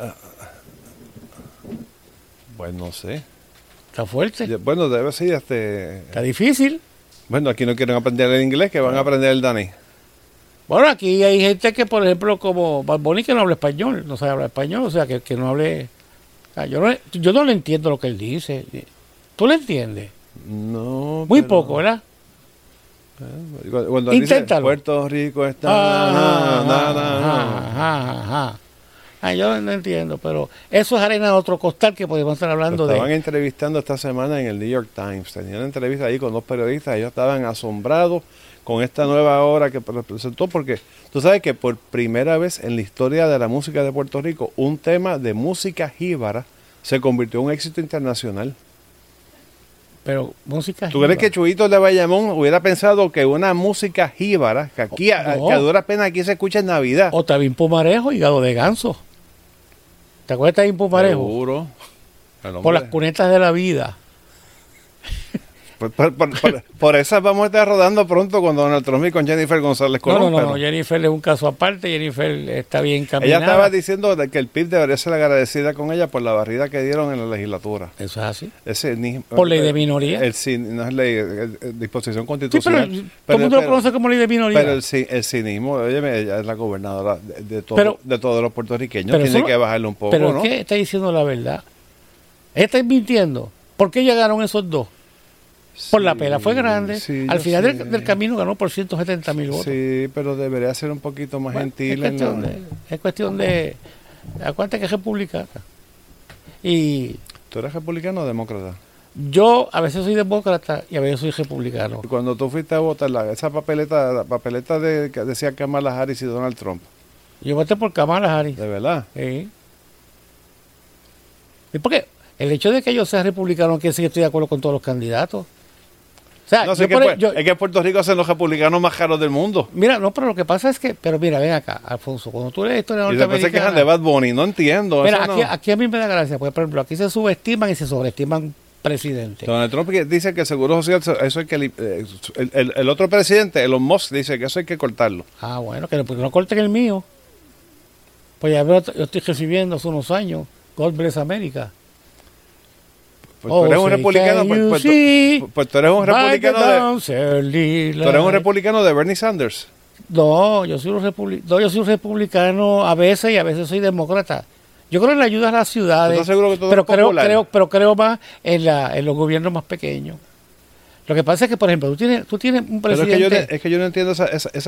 Pues no sé. ¿Está fuerte? Bueno, debe ser Está difícil. Bueno, aquí no quieren aprender el inglés, que van a aprender el danés. Bueno, aquí hay gente que, por ejemplo, como Bad Bunny, que no habla español, no sabe hablar español, o sea, que no hable... yo no le entiendo lo que él dice. ¿Tú le entiendes? No. Muy poco, ¿verdad? Cuando inténtalo. Dice, Puerto Rico está... Yo no entiendo, pero eso es arena de otro costal que podemos estar hablando Estaban entrevistando esta semana en el New York Times. Tenían una entrevista ahí con 2 periodistas. Ellos estaban asombrados con esta nueva obra que presentó, porque tú sabes que por primera vez en la historia de la música de Puerto Rico, un tema de música jíbara se convirtió en un éxito internacional. Pero música ¿Tú crees que Chuyito de Bayamón hubiera pensado que una música jíbara, que aquí que a duras penas aquí se escucha en Navidad? O Tabín Pumarejo, Hígado de Ganso. ¿Te acuerdas de Tabín Pumarejo? Seguro. Por las cunetas de la vida. Por esas vamos a estar rodando pronto con Donald Trump y con Jennifer González Colón. No, Jennifer es un caso aparte. Jennifer está bien caminada. Ella estaba diciendo que el PIB debería ser agradecida con ella por la barrida que dieron en la legislatura. Eso es así. Por ley de minoría. No es ley, disposición constitucional. Sí, pero todo el mundo lo conoce como ley de minoría. Pero el cinismo, oye, ella es la gobernadora de todos los puertorriqueños. Tiene que bajarle un poco, pero ¿no? ¿Pero qué está diciendo la verdad? Ella está mintiendo. ¿Por qué llegaron esos dos? Por la pela fue grande. Sí, al final del camino ganó por 170,000 votos. Sí, pero debería ser un poquito más gentil. Es cuestión de... Acuérdate que es republicana. Y... ¿Tú eres republicano o demócrata? Yo a veces soy demócrata y a veces soy republicano. Y cuando tú fuiste a votar, esa papeleta que decía Kamala Harris y Donald Trump. Yo voté por Kamala Harris. ¿De verdad? Sí. ¿Y por qué? El hecho de que yo sea republicano no quiere decir que estoy de acuerdo con todos los candidatos. O sea, No sé, es que Puerto Rico hacen los republicanos más caros del mundo. Mira, no, pero lo que pasa es que, pero mira, ven acá, Alfonso, cuando tú lees historia Y después se quejan norteamericana, de Bad Bunny, no entiendo. mira, eso no. aquí a mí me da gracia, pues, por ejemplo, aquí se subestiman y se sobreestiman presidentes. Donald Trump dice que el Seguro Social, eso hay que... el otro presidente, Elon Musk, dice que eso hay que cortarlo. Ah, bueno, que no corten el mío. Pues ya veo, yo estoy recibiendo hace unos años, God Bless America. Pues tú eres un republicano, pues tú eres un republicano tú eres un republicano de Bernie Sanders. No, yo soy un republicano a veces y a veces soy demócrata. Yo creo en la ayuda a las ciudades, ¿Estás seguro que todo pero es popular? creo más en los gobiernos más pequeños. Lo que pasa es que, por ejemplo, tú tienes un presidente... Pero es que yo no entiendo esa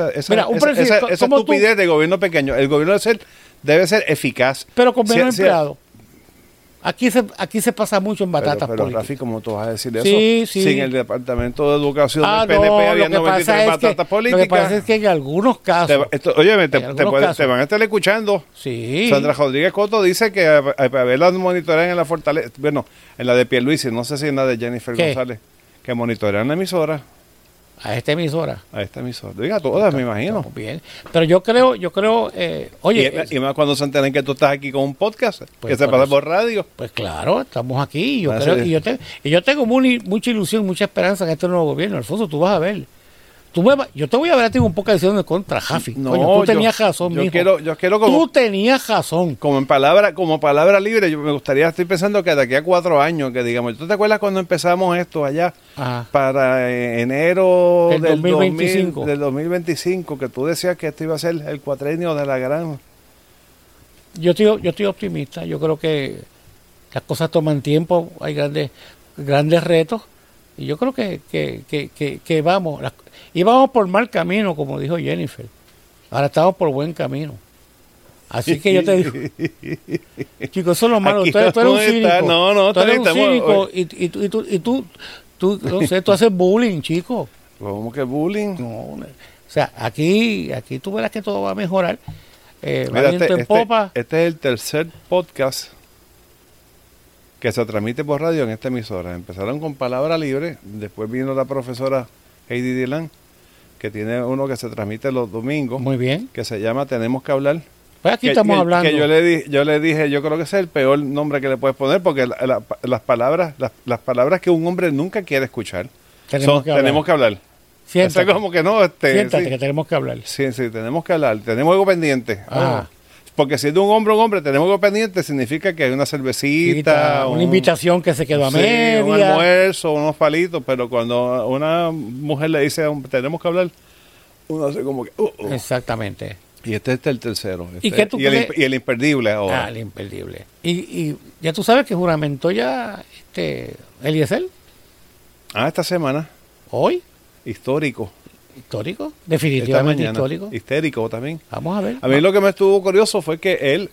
como estupidez de gobierno pequeño. El gobierno debe ser eficaz. Pero con menos empleados. Aquí se pasa mucho en batatas pero políticas. Rafi, ¿cómo tú vas a decir eso? Sí. Sin el Departamento de Educación del PNP había 93 batatas políticas. Lo que pasa es que en algunos casos... te van a estar escuchando. Sí. Sandra Rodríguez Coto dice que a ver las monitorean en la Fortaleza. Bueno, en la de Pierluisi, no sé si en la de Jennifer González. Que monitorean la emisora. A esta emisora. Diga todas, me imagino. Bien. Pero yo creo, oye. Y más cuando se enteren que tú estás aquí con un podcast, pues, que se pasa por radio. Pues claro, estamos aquí. Yo tengo mucha ilusión, mucha esperanza en este nuevo gobierno. Alfonso, tú vas a ver. Yo te voy a ver a ti un poco de decisión contra Jafi. No, coño, tú tenías razón, mijo. Yo quiero como... Tú tenías razón. Como palabra libre, yo me gustaría, estoy pensando que de aquí a 4 años, que digamos, ¿tú te acuerdas cuando empezamos esto allá? Ajá. Para enero del 2025. Del 2025, que tú decías que esto iba a ser el cuatrenio de la gran... Yo estoy optimista. Yo creo que las cosas toman tiempo, hay grandes retos. Y yo creo que vamos. Y vamos por mal camino, como dijo Jennifer. Ahora estamos por buen camino. Así que yo te digo, chicos, eso es lo malo. Tú eres un cínico. Tú eres un cínico y tú, no sé, tú haces bullying, chico. ¿Cómo que bullying? No, o sea, aquí tú verás que todo va a mejorar. Mira, este es el tercer podcast que se transmite por radio en esta emisora. Empezaron con Palabra Libre, después vino la profesora Heidi Dylan, que tiene uno que se transmite los domingos. Muy bien. Que se llama Tenemos que Hablar. Pues aquí estamos hablando. Que yo le dije, yo creo que ese es el peor nombre que le puedes poner, porque las palabras que un hombre nunca quiere escuchar tenemos que hablar. Siéntate. Eso es como que no, siéntate, sí. que tenemos que hablar. Sí, tenemos que hablar. Tenemos algo pendiente. Porque si es de un hombre, tenemos algo pendiente, significa que hay una cervecita, una invitación que se quedó a media, un almuerzo, unos palitos, pero cuando una mujer le dice tenemos que hablar, uno hace como que exactamente. Y este es el tercero. ¿Y el imperdible ahora. El imperdible. Y ya tú sabes que juramentó ya Eliezer. Esta semana. ¿Hoy? Histórico, definitivamente histórico. Histérico también. Vamos a ver. A mí lo que me estuvo curioso fue que él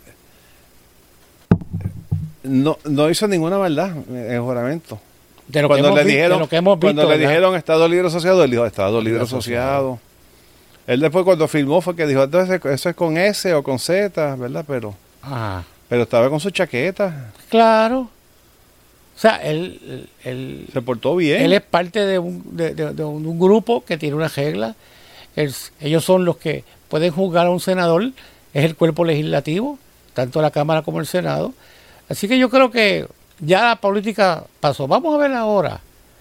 no hizo ninguna maldad en juramento. De lo que hemos visto, cuando le dijeron Estado Libre Asociado, él dijo Estado Libre Asociado. Él después cuando filmó fue que dijo, entonces eso es con S o con Z, ¿verdad? Pero estaba con su chaqueta. Claro. O sea, él se portó bien. Él es parte de un grupo que tiene una regla. Ellos son los que pueden juzgar a un senador. Es el cuerpo legislativo, tanto la Cámara como el Senado. Así que yo creo que ya la política pasó. Vamos a ver ahora.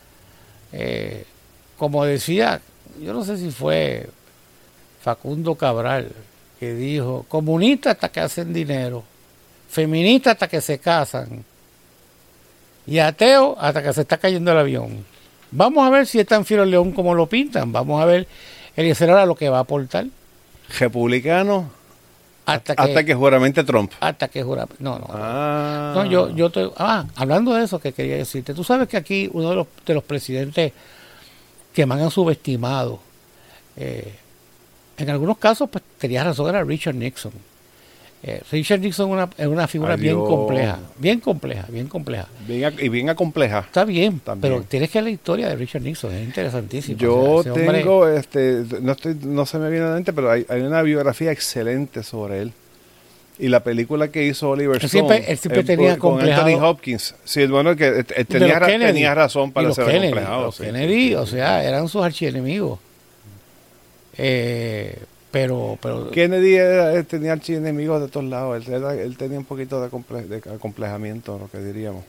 Como decía, yo no sé si fue Facundo Cabral, que dijo, comunistas hasta que hacen dinero, feministas hasta que se casan, y ateo hasta que se está cayendo el avión. Vamos a ver si es tan fiel al león como lo pintan. Vamos a ver Eliezer ahora lo que va a aportar. Republicano hasta que juramente Trump. Hasta que juramente. No, yo hablando de eso que quería decirte. Tú sabes que aquí uno de los presidentes que más han subestimado, en algunos casos, pues tenía razón, era Richard Nixon. Richard Nixon es una figura bien compleja. Bien acompleja. Está bien, también. Pero tienes que ver la historia de Richard Nixon, es interesantísimo. Yo tengo, no se me viene a la mente, pero hay una biografía excelente sobre él. Y la película que hizo Oliver Él Stone siempre tenía con complejado. Anthony Hopkins. Sí, bueno, que tenía razón para ser acomplejado. Los Kennedy, o sea, eran sus archienemigos. Pero Kennedy tenía archienemigos de todos lados. Él tenía un poquito de acomplejamiento, lo que diríamos.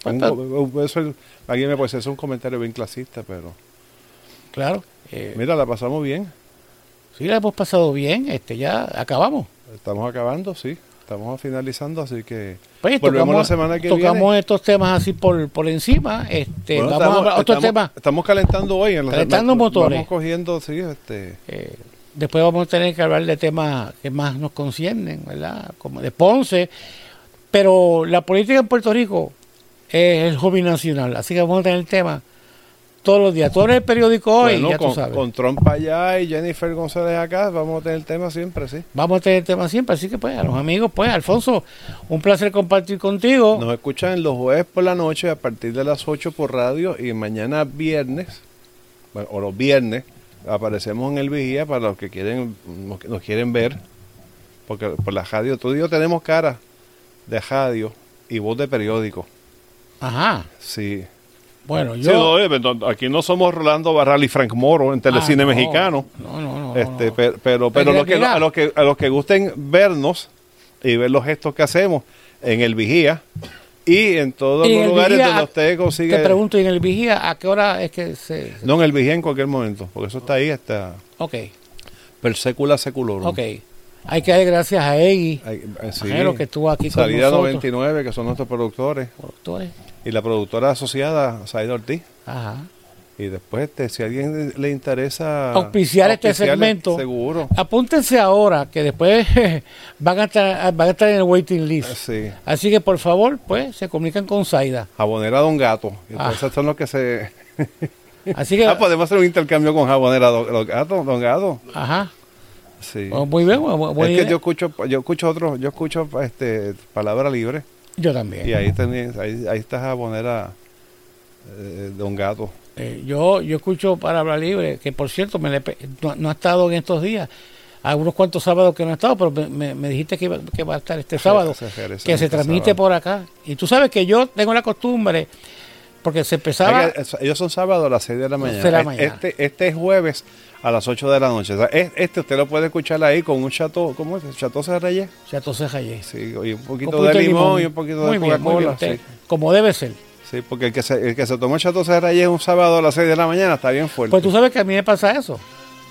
Alguien me puede decir, es un comentario bien clasista, pero... Claro. Mira, la pasamos bien. Sí, la hemos pasado bien. Ya acabamos. Estamos acabando, sí. Estamos finalizando, así que pues, volvemos la semana que tocamos viene. Estos temas así por encima. Bueno, vamos a hablar otro tema. Estamos calentando hoy. Calentando motores. Vamos cogiendo, sí. Después vamos a tener que hablar de temas que más nos conciernen, ¿verdad? Como de Ponce. Pero la política en Puerto Rico es el hobby nacional. Así que vamos a tener el tema todos los días. Tú abres el periódico hoy, bueno, ya tú sabes. Con Trump allá y Jennifer González acá, vamos a tener el tema siempre, sí. Vamos a tener el tema siempre, así que pues a los amigos, pues Alfonso, un placer compartir contigo. Nos escuchan los jueves por la noche a partir de las 8 por radio y mañana viernes, bueno, o los viernes, aparecemos en el Vigía para los que nos quieren ver, porque por la radio, tú y yo tenemos cara de radio y voz de periódico. Ajá. Sí. Bueno, Sí, aquí no somos Rolando Barral y Frank Moro en Telecine Mexicano. No. Pero a los que gusten vernos y ver los gestos que hacemos en el Vigía y en todos los lugares donde usted consigue. Te pregunto, ¿y en el Vigía a qué hora es que se...? No, en el Vigía en cualquier momento, porque eso está ahí hasta... Ok. Per secula seculorum. Ok. Hay que dar gracias a Egui, sí. a lo que estuvo aquí con Salida nosotros. 99, que son nuestros productores. Productores. Y la productora asociada, Saida Ortiz. Ajá. Y después, si a alguien le interesa auspiciar este segmento, seguro. Apúntense ahora, que después van a estar en el waiting list. Sí. Así que, por favor, pues, se comunican con Saida. Jabonera Don Gato. Entonces son los que se... Así que... podemos hacer un intercambio con Jabonera Don Gato. Ajá. Sí. Oh, muy bien. Es que yo escucho Palabra Libre. Yo también. Y ahí está Jabonera Don Gato. Yo escucho Palabra Libre, que por cierto no ha estado en estos días. Algunos cuantos sábados que no ha estado, pero me dijiste que va a estar este sábado, que se transmite por acá. Y tú sabes que yo tengo la costumbre, porque se empezaba... Ellos son sábados a las 6 de la mañana. Este es jueves a las 8 de la noche. O sea, usted lo puede escuchar ahí con un chateau, ¿cómo es? ¿Chateau Serrayé? Chateau Serrayé. Sí, y un poquito de limón y un poquito de Coca-Cola. Sí. Como debe ser. Sí, porque el que se tomó el Chateau Serrayé un sábado a las 6 de la mañana está bien fuerte. Pues tú sabes que a mí me pasa eso.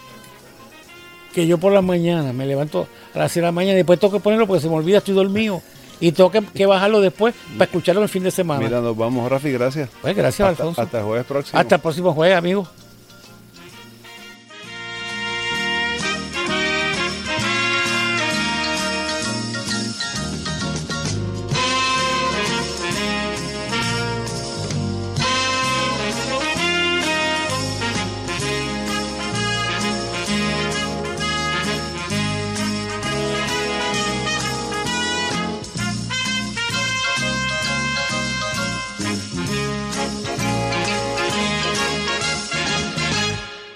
Que yo por la mañana me levanto a las 6 de la mañana y después tengo que ponerlo porque se me olvida, estoy dormido. Y tengo que bajarlo después para escucharlo el fin de semana. Mira, nos vamos, Rafi, gracias. Pues gracias, Alfonso. Hasta el jueves próximo. Hasta el próximo jueves, amigos.